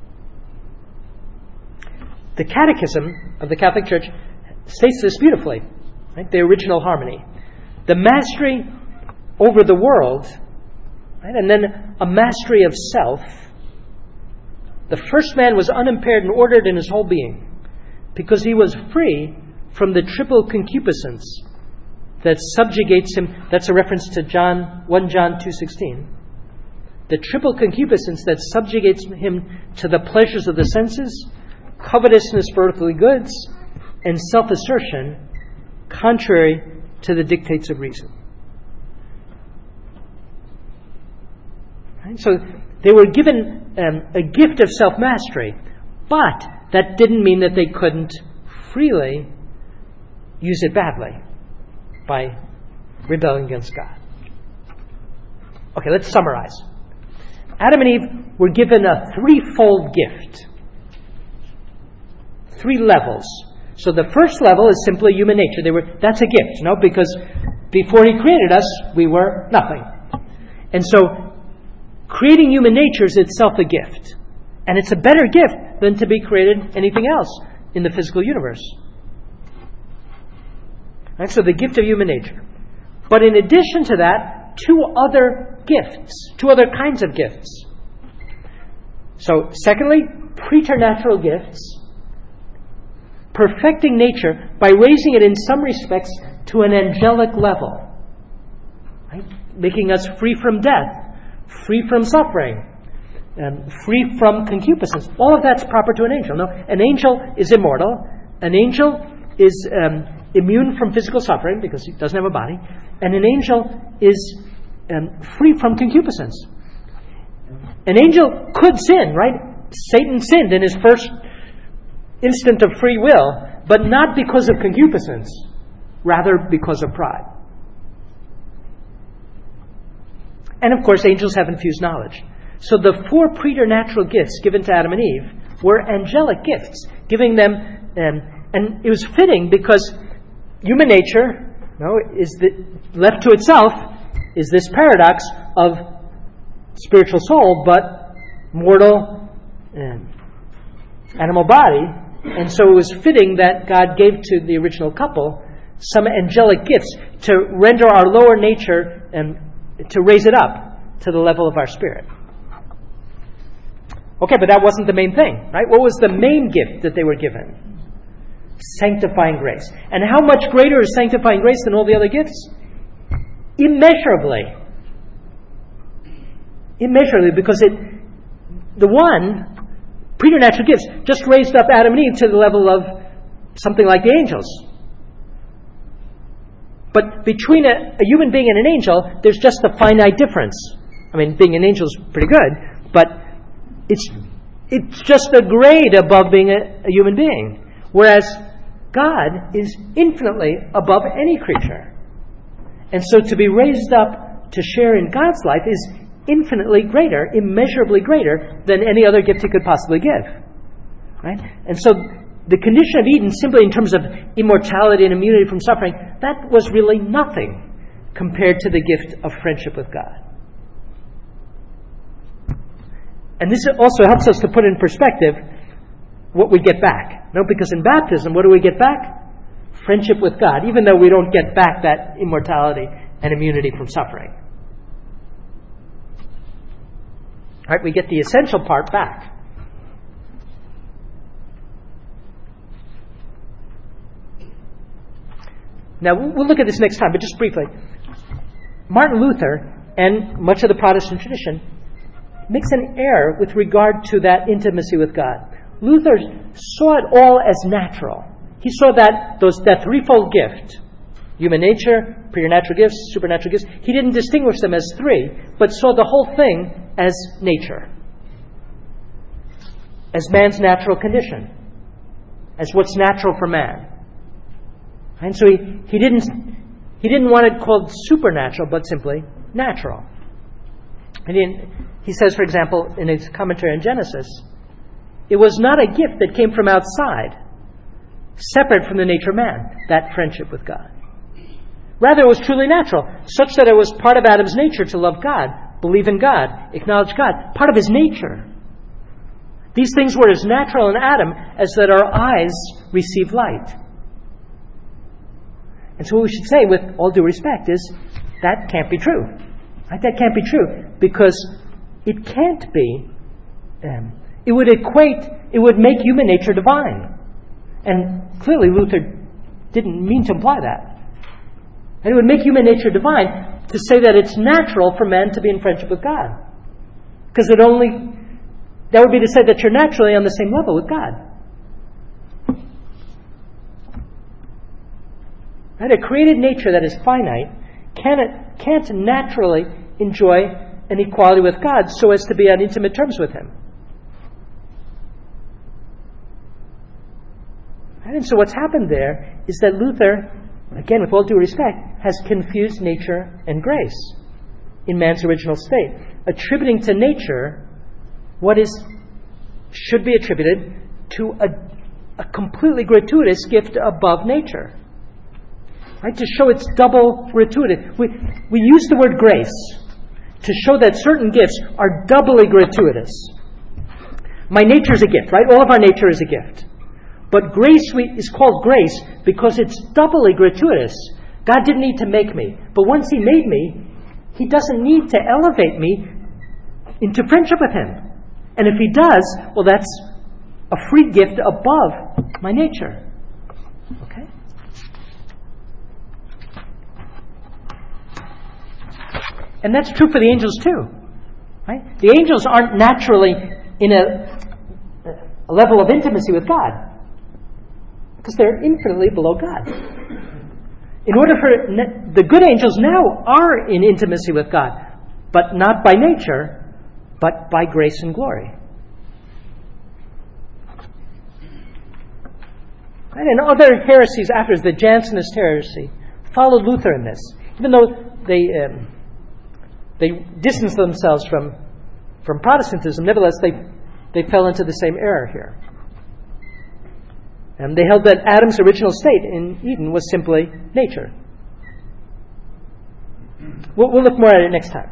The Catechism of the Catholic Church states this beautifully, right? The original harmony. The mastery over the world, right? And then a mastery of self. The first man was unimpaired and ordered in his whole being because he was free from the triple concupiscence that subjugates him. That's a reference to 1 John 2:16. The triple concupiscence that subjugates him to the pleasures of the senses, covetousness for earthly goods, and self-assertion, contrary to the dictates of reason. Right? So they were given a gift of self-mastery, but that didn't mean that they couldn't freely use it badly by rebelling against God. Okay, let's summarize. Adam and Eve were given a threefold gift. 3 levels. So the first level is simply human nature. That's a gift, because before He created us, we were nothing. And so creating human nature is itself a gift. And it's a better gift than to be created anything else in the physical universe. Right? So the gift of human nature. But in addition to that, two other kinds of gifts. So secondly, preternatural gifts, perfecting nature by raising it in some respects to an angelic level, right? Making us free from death, free from suffering, free from concupiscence. All of that's proper to an angel. No, an angel is immortal. An angel is immune from physical suffering because he doesn't have a body. And an angel is free from concupiscence. An angel could sin, right? Satan sinned in his first instant of free will, but not because of concupiscence, rather because of pride. And of course, angels have infused knowledge. So the four preternatural gifts given to Adam and Eve were angelic gifts, giving them, and it was fitting because human nature, left to itself, is this paradox of spiritual soul, but mortal animal body. And so it was fitting that God gave to the original couple some angelic gifts to render our lower nature and to raise it up to the level of our spirit. Okay, but that wasn't the main thing, right? What was the main gift that they were given? Sanctifying grace. And how much greater is sanctifying grace than all the other gifts? Immeasurably. Immeasurably, because the one, preternatural gifts, just raised up Adam and Eve to the level of something like the angels. But between a human being and an angel, there's just a finite difference. I mean, being an angel is pretty good, but it's just a grade above being a human being. Whereas God is infinitely above any creature. And so to be raised up to share in God's life is infinitely greater, immeasurably greater than any other gift He could possibly give. Right? And so the condition of Eden, simply in terms of immortality and immunity from suffering, that was really nothing compared to the gift of friendship with God. And this also helps us to put in perspective what we get back. No, because in baptism, what do we get back? Friendship with God, even though we don't get back that immortality and immunity from suffering. All right, we get the essential part back. Now, we'll look at this next time, but just briefly. Martin Luther and much of the Protestant tradition makes an error with regard to that intimacy with God. Luther saw it all as natural. He saw that threefold gift, human nature, preternatural gifts, supernatural gifts, he didn't distinguish them as three, but saw the whole thing as nature, as man's natural condition, as what's natural for man. And so he didn't want it called supernatural, but simply natural. And he says, for example, in his commentary on Genesis, it was not a gift that came from outside, separate from the nature of man, that friendship with God. Rather, it was truly natural, such that it was part of Adam's nature to love God, believe in God, acknowledge God, part of his nature. These things were as natural in Adam as that our eyes receive light. And so what we should say, with all due respect, is that can't be true. Right? That can't be true, because it can't be. It would make human nature divine. And clearly Luther didn't mean to imply that. And it would make human nature divine to say that it's natural for man to be in friendship with God. Because that would be to say that you're naturally on the same level with God. Right? A created nature that is finite can't naturally enjoy an equality with God so as to be on intimate terms with Him. Right? And so what's happened there is that Luther, again with all due respect, has confused nature and grace in man's original state, attributing to nature what should be attributed to a completely gratuitous gift above nature. Right? To show it's double gratuitous. We use the word grace to show that certain gifts are doubly gratuitous. My nature is a gift, right? All of our nature is a gift. But grace is called grace because it's doubly gratuitous. God didn't need to make me. But once He made me, He doesn't need to elevate me into friendship with Him. And if He does, well, that's a free gift above my nature. Okay? And that's true for the angels too. Right? The angels aren't naturally in a level of intimacy with God because they're infinitely below God. In order for the good angels now are in intimacy with God, but not by nature, but by grace and glory. Right? And other heresies after the Jansenist heresy followed Luther in this, even though they distanced themselves from Protestantism. Nevertheless, they fell into the same error here. And they held that Adam's original state in Eden was simply nature. We'll look more at it next time.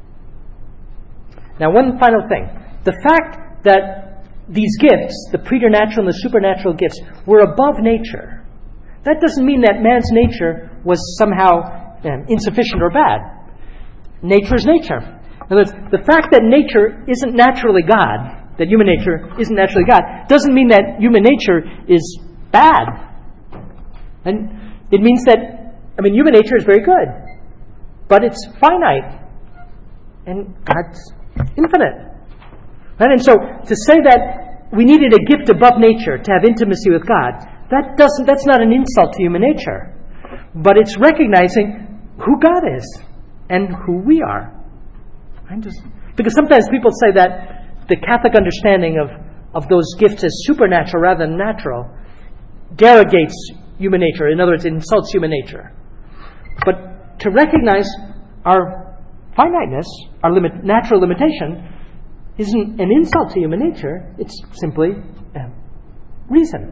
Now, one final thing. The fact that these gifts, the preternatural and the supernatural gifts, were above nature, that doesn't mean that man's nature was somehow insufficient or bad. Nature is nature. In other words, the fact that nature isn't naturally God, that human nature isn't naturally God, doesn't mean that human nature is bad. And it means that, human nature is very good, but it's finite, and God's infinite. Right? And so to say that we needed a gift above nature to have intimacy with God, that's not an insult to human nature, but it's recognizing who God is and who we are. Because sometimes people say that the Catholic understanding of those gifts as supernatural rather than natural derogates human nature. In other words, it insults human nature. But to recognize our finiteness, our natural limitation, isn't an insult to human nature. It's simply reason.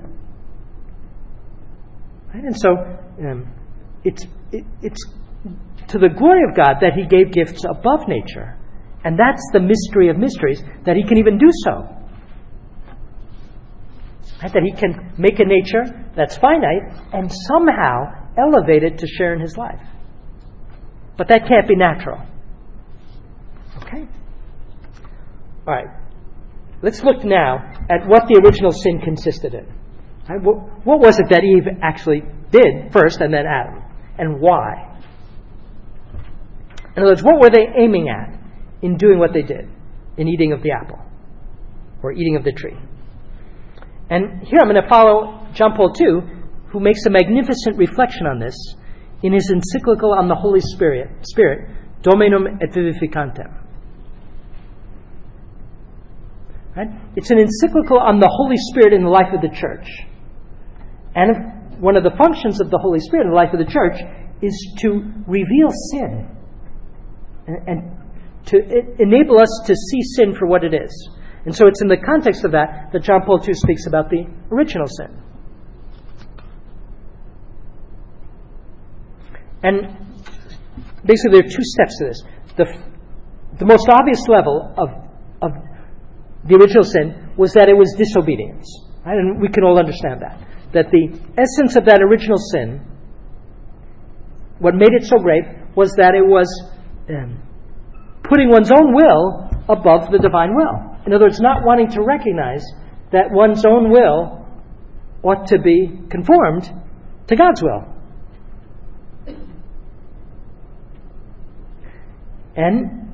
Right? And so it's to the glory of God that He gave gifts above nature. And that's the mystery of mysteries, that He can even do so. Right? That He can make a nature that's finite and somehow elevate it to share in His life. But that can't be natural. Okay? All right. Let's look now at what the original sin consisted in. Right? What was it that Eve actually did first and then Adam? And why? In other words, what were they aiming at in doing what they did, in eating of the apple, or eating of the tree? And here I'm going to follow John Paul II, who makes a magnificent reflection on this in his encyclical on the Holy Spirit, Dominum et Vivificantem. Right? It's an encyclical on the Holy Spirit in the life of the church. And one of the functions of the Holy Spirit in the life of the church is to reveal sin and to enable us to see sin for what it is. And so it's in the context of that John Paul II speaks about the original sin. And basically there are two steps to this. The most obvious level of the original sin was that it was disobedience. Right? And we can all understand that. That the essence of that original sin, what made it so great, was that it was putting one's own will above the divine will. In other words, not wanting to recognize that one's own will ought to be conformed to God's will. And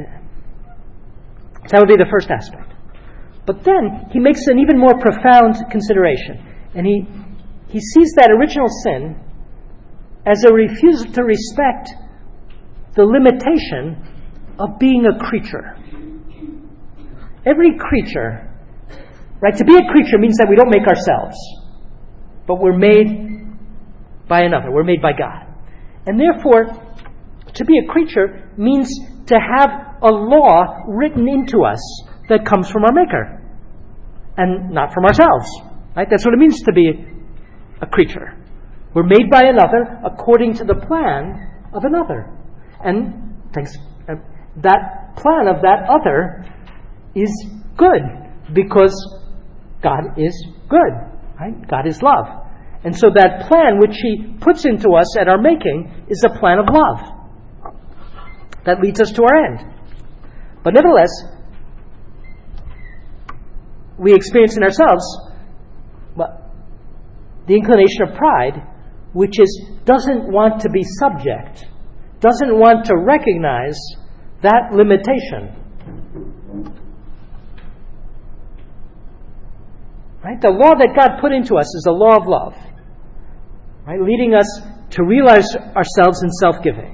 that would be the first aspect. But then he makes an even more profound consideration. And he sees that original sin as a refusal to respect the limitation of being a creature. Every creature, right? To be a creature means that we don't make ourselves, but we're made by another. We're made by God. And therefore, to be a creature means to have a law written into us that comes from our Maker and not from ourselves. Right? That's what it means to be a creature. We're made by another according to the plan of another. And that plan of that other is good because God is good. Right? God is love. And so that plan which He puts into us at our making is a plan of love that leads us to our end. But nevertheless, we experience in ourselves the inclination of pride, which doesn't want to be subject, doesn't want to recognize that limitation. Right? The law that God put into us is the law of love, right? Leading us to realize ourselves in self-giving.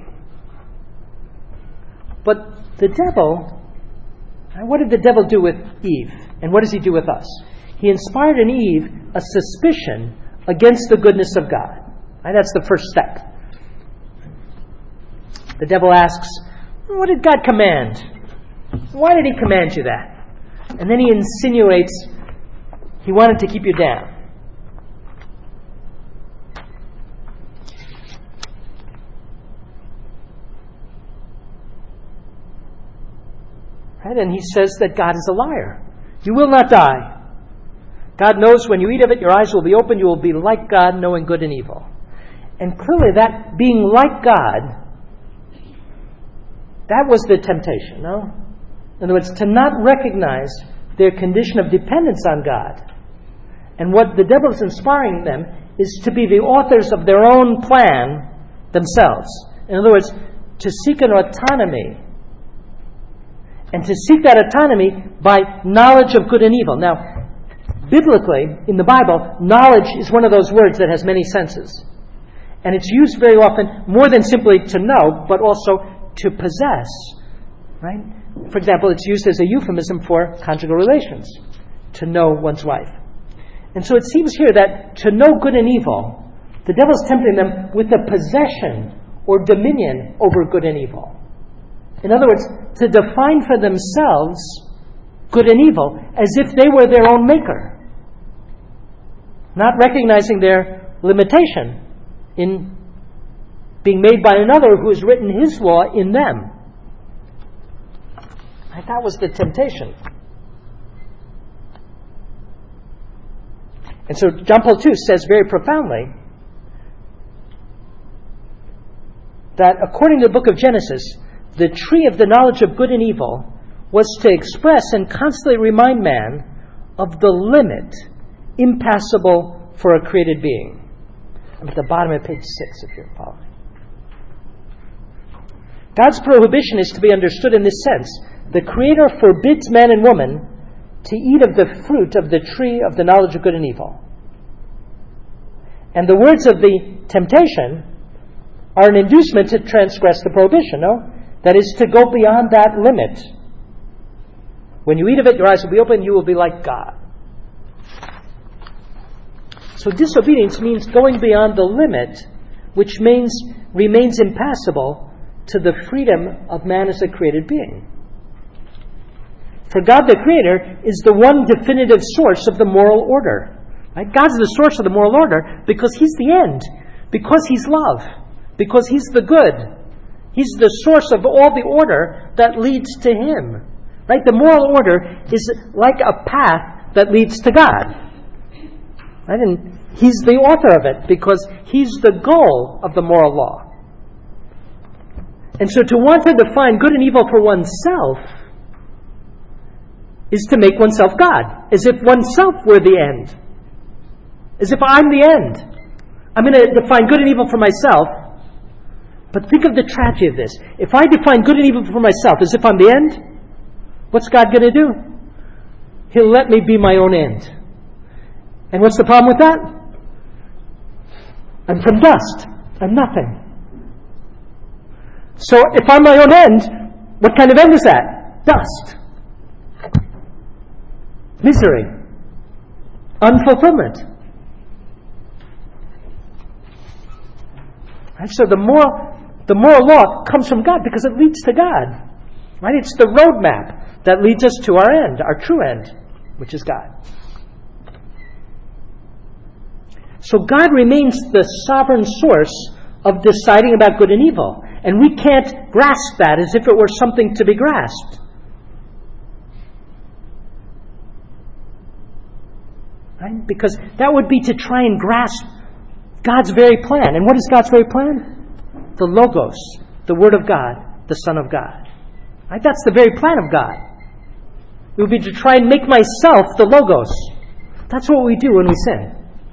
But the devil, what did the devil do with Eve? And what does he do with us? He inspired in Eve a suspicion against the goodness of God. Right? That's the first step. The devil asks, what did God command? Why did He command you that? And then he insinuates He wanted to keep you down. Right? And he says that God is a liar. You will not die. God knows when you eat of it, your eyes will be opened. You will be like God, knowing good and evil. And clearly that being like God, that was the temptation, no? In other words, to not recognize their condition of dependence on God. And what the devil is inspiring them is to be the authors of their own plan themselves. In other words, to seek an autonomy. And to seek that autonomy by knowledge of good and evil. Now, biblically, in the Bible, knowledge is one of those words that has many senses. And it's used very often more than simply to know, but also to possess. Right? For example, it's used as a euphemism for conjugal relations. To know one's wife. And so it seems here that to know good and evil, the devil's tempting them with a possession or dominion over good and evil. In other words, to define for themselves good and evil as if they were their own maker, not recognizing their limitation in being made by another who has written His law in them. That was the temptation. And so John Paul II says very profoundly that according to the book of Genesis, the tree of the knowledge of good and evil was to express and constantly remind man of the limit impassable for a created being. I'm at the bottom of page 6 if you're following. God's prohibition is to be understood in this sense. The Creator forbids man and woman to eat of the fruit of the tree of the knowledge of good and evil. And the words of the temptation are an inducement to transgress the prohibition, no? That is, to go beyond that limit. When you eat of it, your eyes will be open, you will be like God. So disobedience means going beyond the limit, which remains impassable to the freedom of man as a created being. For God the Creator is the one definitive source of the moral order. Right? God's the source of the moral order because He's the end, because He's love, because He's the good. He's the source of all the order that leads to Him. Right? The moral order is like a path that leads to God. Right? And He's the author of it because He's the goal of the moral law. And so to want to define good and evil for oneself is to make oneself God, as if oneself were the end. As if I'm the end. I'm going to define good and evil for myself. But think of the tragedy of this. If I define good and evil for myself as if I'm the end, what's God going to do? He'll let me be my own end. And what's the problem with that? I'm from dust. I'm nothing. So if I'm my own end, what kind of end is that? Dust. Misery. Unfulfillment. Right? So the moral law comes from God because it leads to God. Right? It's the roadmap that leads us to our end, our true end, which is God. So God remains the sovereign source of deciding about good and evil. And we can't grasp that as if it were something to be grasped. Right? Because that would be to try and grasp God's very plan. And what is God's very plan? The Logos, the Word of God, the Son of God. Right? That's the very plan of God. It would be to try and make myself the Logos. That's what we do when we sin.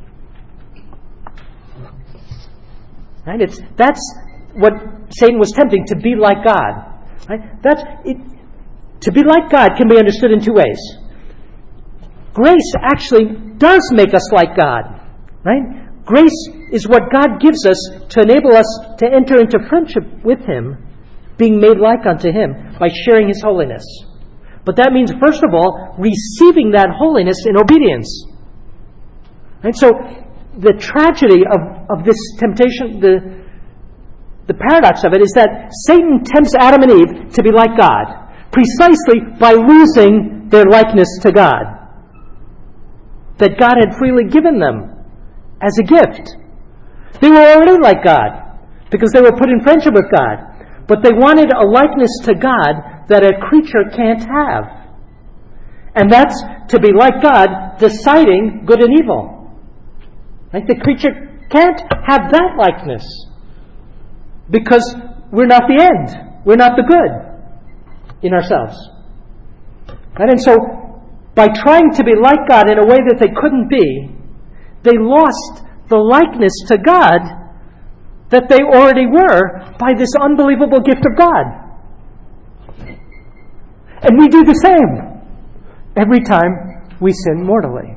Right? That's what Satan was tempting, to be like God. Right? To be like God can be understood in two ways. Grace actually does make us like God. Right? Grace is what God gives us to enable us to enter into friendship with Him, being made like unto Him by sharing His holiness. But that means, first of all, receiving that holiness in obedience. And so, the tragedy of this temptation, the paradox of it, is that Satan tempts Adam and Eve to be like God, precisely by losing their likeness to God that God had freely given them as a gift. They were already like God because they were put in friendship with God, but they wanted a likeness to God that a creature can't have. And that's to be like God, deciding good and evil. Like the creature can't have that likeness because we're not the end. We're not the good in ourselves. Right? And so, by trying to be like God in a way that they couldn't be, they lost the likeness to God that they already were by this unbelievable gift of God. And we do the same every time we sin mortally.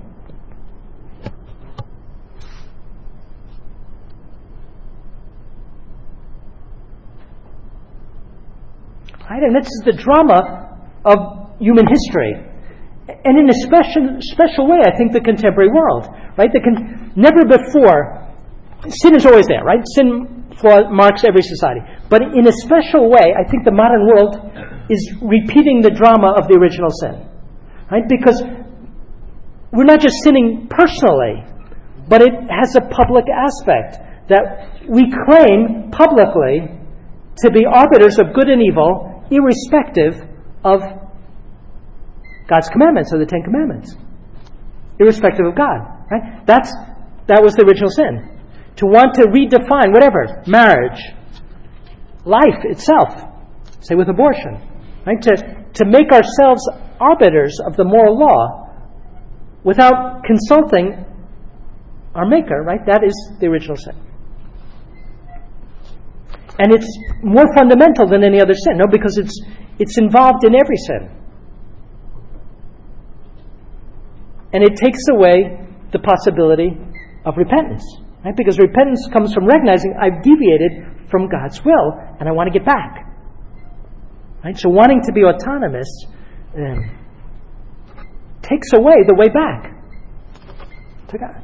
Right? And this is the drama of human history. And in a special way, I think, the contemporary world. Right? Never before, sin is always there, right? Sin marks every society. But in a special way, I think the modern world is repeating the drama of the original sin. Right? Because we're not just sinning personally, but it has a public aspect that we claim publicly to be arbiters of good and evil, irrespective of God's commandments, or the Ten Commandments. Irrespective of God. Right? That was the original sin. To want to redefine whatever, marriage, life itself, say with abortion. Right? To make ourselves arbiters of the moral law without consulting our Maker, right? That is the original sin. And it's more fundamental than any other sin, no, because it's involved in every sin. And it takes away the possibility of repentance, right? Because repentance comes from recognizing I've deviated from God's will and I want to get back. Right? So wanting to be autonomous takes away the way back to God.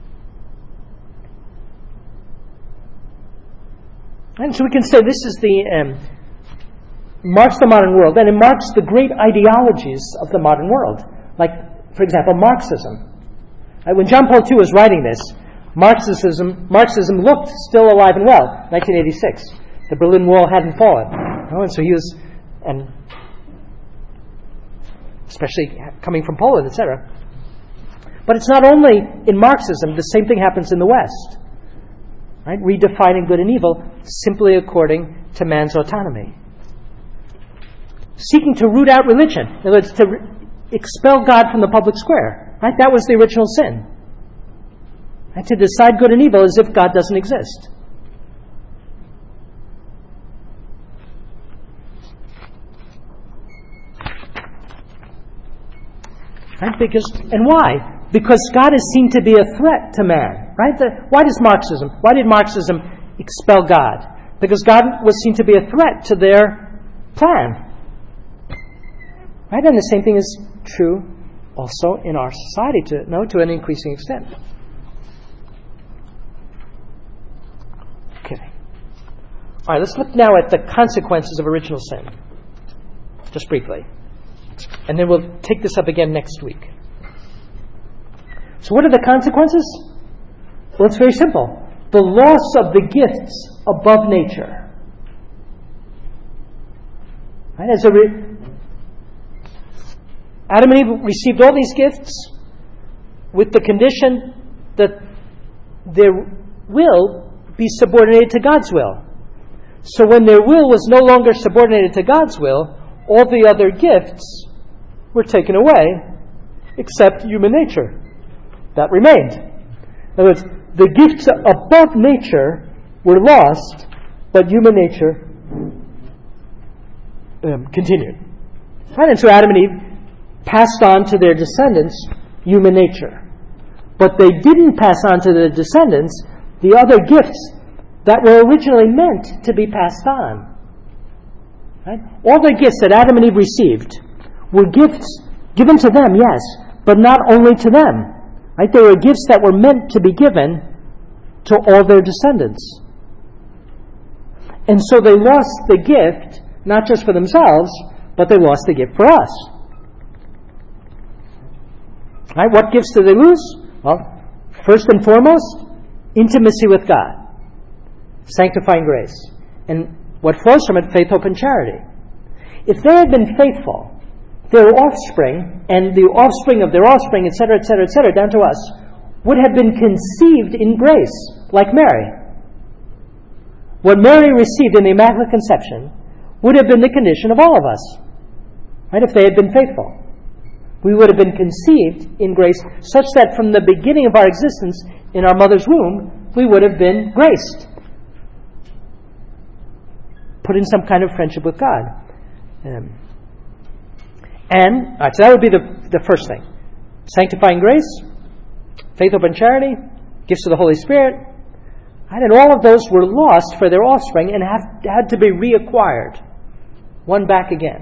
And so we can say this is marks the modern world, and it marks the great ideologies of the modern world. Like, for example, Marxism. When John Paul II was writing this, Marxism looked still alive and well, 1986. The Berlin Wall hadn't fallen. And so he was, and especially coming from Poland, etc. But it's not only in Marxism, the same thing happens in the West. Right? Redefining good and evil simply according to man's autonomy. Seeking to root out religion. In other words, to expel God from the public square. Right? That was the original sin. Right? To decide good and evil as if God doesn't exist. Right? And why? Because God is seen to be a threat to man. Right? Why did Marxism expel God? Because God was seen to be a threat to their plan. Right? And the same thing is true also in our society to an increasing extent. Okay. All right, let's look now at the consequences of original sin. Just briefly. And then we'll take this up again next week. So what are the consequences? Well, it's very simple. The loss of the gifts above nature. Right? Adam and Eve received all these gifts with the condition that their will be subordinated to God's will. So when their will was no longer subordinated to God's will, all the other gifts were taken away, except human nature. That remained. In other words, the gifts above nature were lost, but human nature continued. Right? And so Adam and Eve passed on to their descendants human nature. But they didn't pass on to their descendants the other gifts that were originally meant to be passed on. Right? All the gifts that Adam and Eve received were gifts given to them, yes, but not only to them. Right? They were gifts that were meant to be given to all their descendants. And so they lost the gift, not just for themselves, but they lost the gift for us. Right? What gifts did they lose? Well, first and foremost, intimacy with God, sanctifying grace. And what flows from it, faith, hope, and charity. If they had been faithful, their offspring, and the offspring of their offspring, etc., etc., etc., down to us, would have been conceived in grace, like Mary. What Mary received in the Immaculate Conception would have been the condition of all of us, right? If they had been faithful. We would have been conceived in grace, such that from the beginning of our existence in our mother's womb, we would have been graced, put in some kind of friendship with God. So that would be the first thing. Sanctifying grace, faith, hope, and charity, gifts of the Holy Spirit. And all of those were lost for their offspring and had to be reacquired, won back again.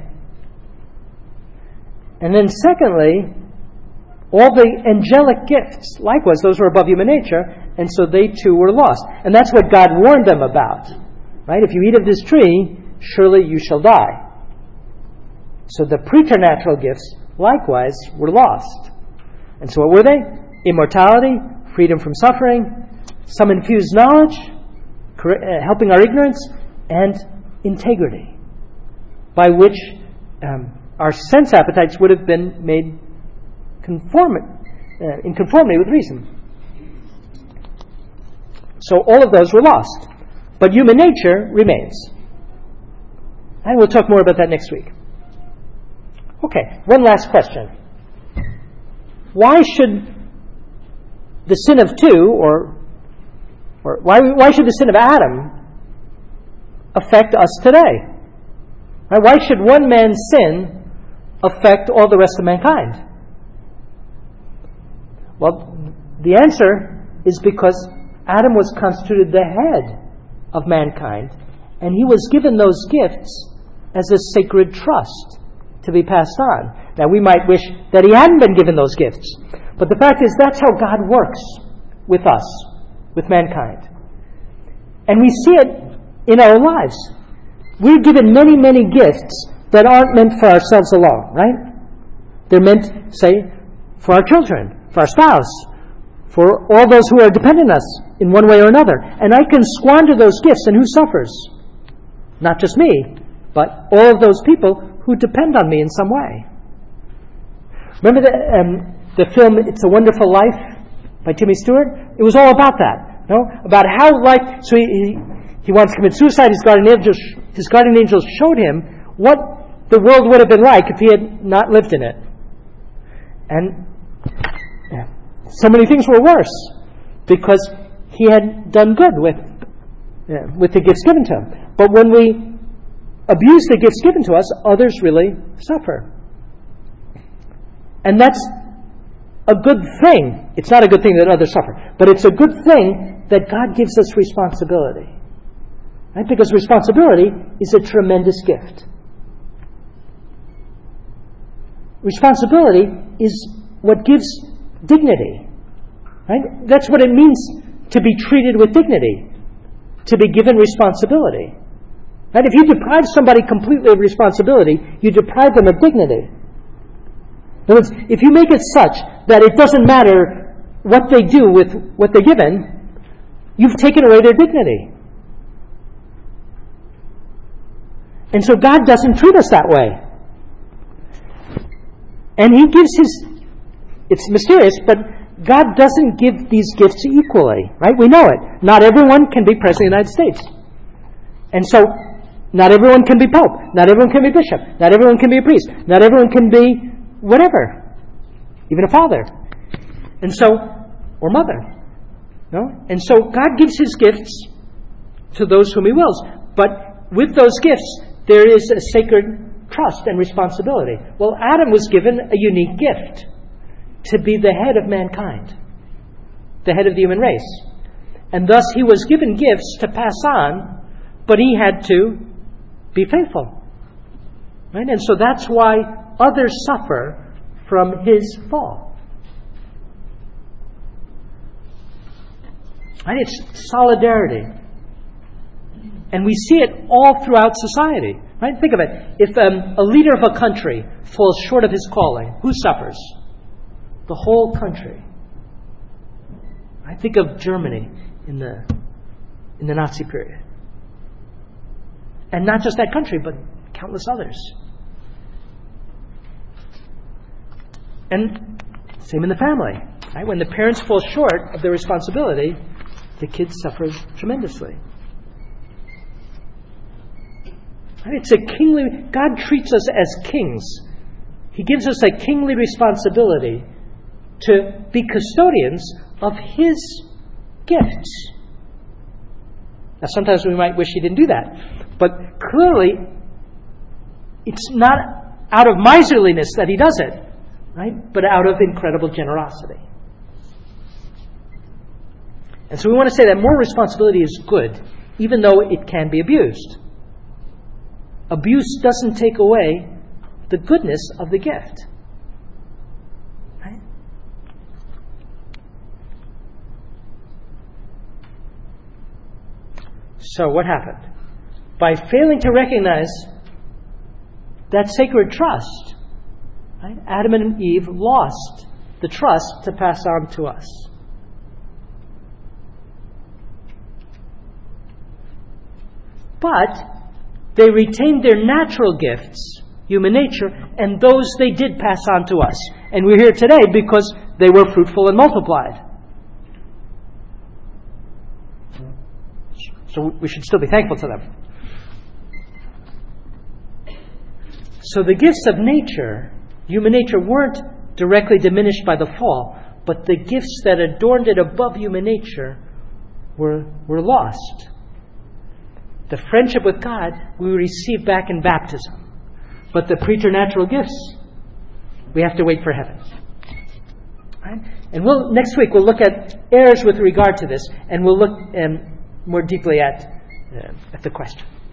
And then secondly, all the angelic gifts, likewise, those were above human nature, and so they too were lost. And that's what God warned them about. Right? If you eat of this tree, surely you shall die. So the preternatural gifts, likewise, were lost. And so what were they? Immortality, freedom from suffering, some infused knowledge, helping our ignorance, and integrity, by which our sense appetites would have been made in conformity with reason. So all of those were lost. But human nature remains. And we'll talk more about that next week. Okay, one last question. Why should the sin of two, or why should the sin of Adam affect us today? Right? Why should one man's sin affect all the rest of mankind? Well, the answer is because Adam was constituted the head of mankind, and he was given those gifts as a sacred trust to be passed on. Now, we might wish that he hadn't been given those gifts, but the fact is that's how God works with us, with mankind. And we see it in our lives. We're given many, many gifts that aren't meant for ourselves alone, right? They're meant, say, for our children, for our spouse, for all those who are dependent on us in one way or another. And I can squander those gifts, and who suffers? Not just me, but all of those people who depend on me in some way. Remember the film It's a Wonderful Life by Jimmy Stewart? It was all about that. About how life... So he wants to commit suicide. His guardian angels showed him what the world would have been like if he had not lived in it. And so many things were worse because he had done good with the gifts given to him. But when we abuse the gifts given to us, others really suffer. And that's a good thing. It's not a good thing that others suffer, but it's a good thing that God gives us responsibility. Right? Because responsibility is a tremendous gift. Responsibility is what gives dignity. Right? That's what it means to be treated with dignity, to be given responsibility. Right? If you deprive somebody completely of responsibility, you deprive them of dignity. In other words, if you make it such that it doesn't matter what they do with what they're given, you've taken away their dignity. And so God doesn't treat us that way. And He gives it's mysterious, but God doesn't give these gifts equally, right? We know it. Not everyone can be President of the United States. And so, not everyone can be Pope. Not everyone can be Bishop. Not everyone can be a priest. Not everyone can be whatever. Even a father. And so, or mother. No? And so, God gives His gifts to those whom He wills. But with those gifts, there is a sacred trust and responsibility. Well, Adam was given a unique gift to be the head of mankind, the head of the human race. And thus he was given gifts to pass on, but he had to be faithful. Right? And so that's why others suffer from his fall. Right? It's solidarity. And we see it all throughout society. Right? Think of it. If a leader of a country falls short of his calling, who suffers? The whole country. I think of Germany in the Nazi period. And not just that country, but countless others. And same in the family. Right? When the parents fall short of their responsibility, the kids suffer tremendously. Right? It's a kingly... God treats us as kings. He gives us a kingly responsibility to be custodians of His gifts. Now, sometimes we might wish He didn't do that. But clearly, it's not out of miserliness that He does it, right? But out of incredible generosity. And so we want to say that more responsibility is good, even though it can be abused. Abuse doesn't take away the goodness of the gift. Right? So what happened? By failing to recognize that sacred trust, right, Adam and Eve lost the trust to pass on to us. But they retained their natural gifts, human nature, and those they did pass on to us. And we're here today because they were fruitful and multiplied. So we should still be thankful to them. So the gifts of nature, human nature, weren't directly diminished by the fall, but the gifts that adorned it above human nature were lost. The friendship with God we receive back in baptism. But the preternatural gifts, we have to wait for heaven. Right? And next week we'll look at errors with regard to this, and we'll look more deeply at the question.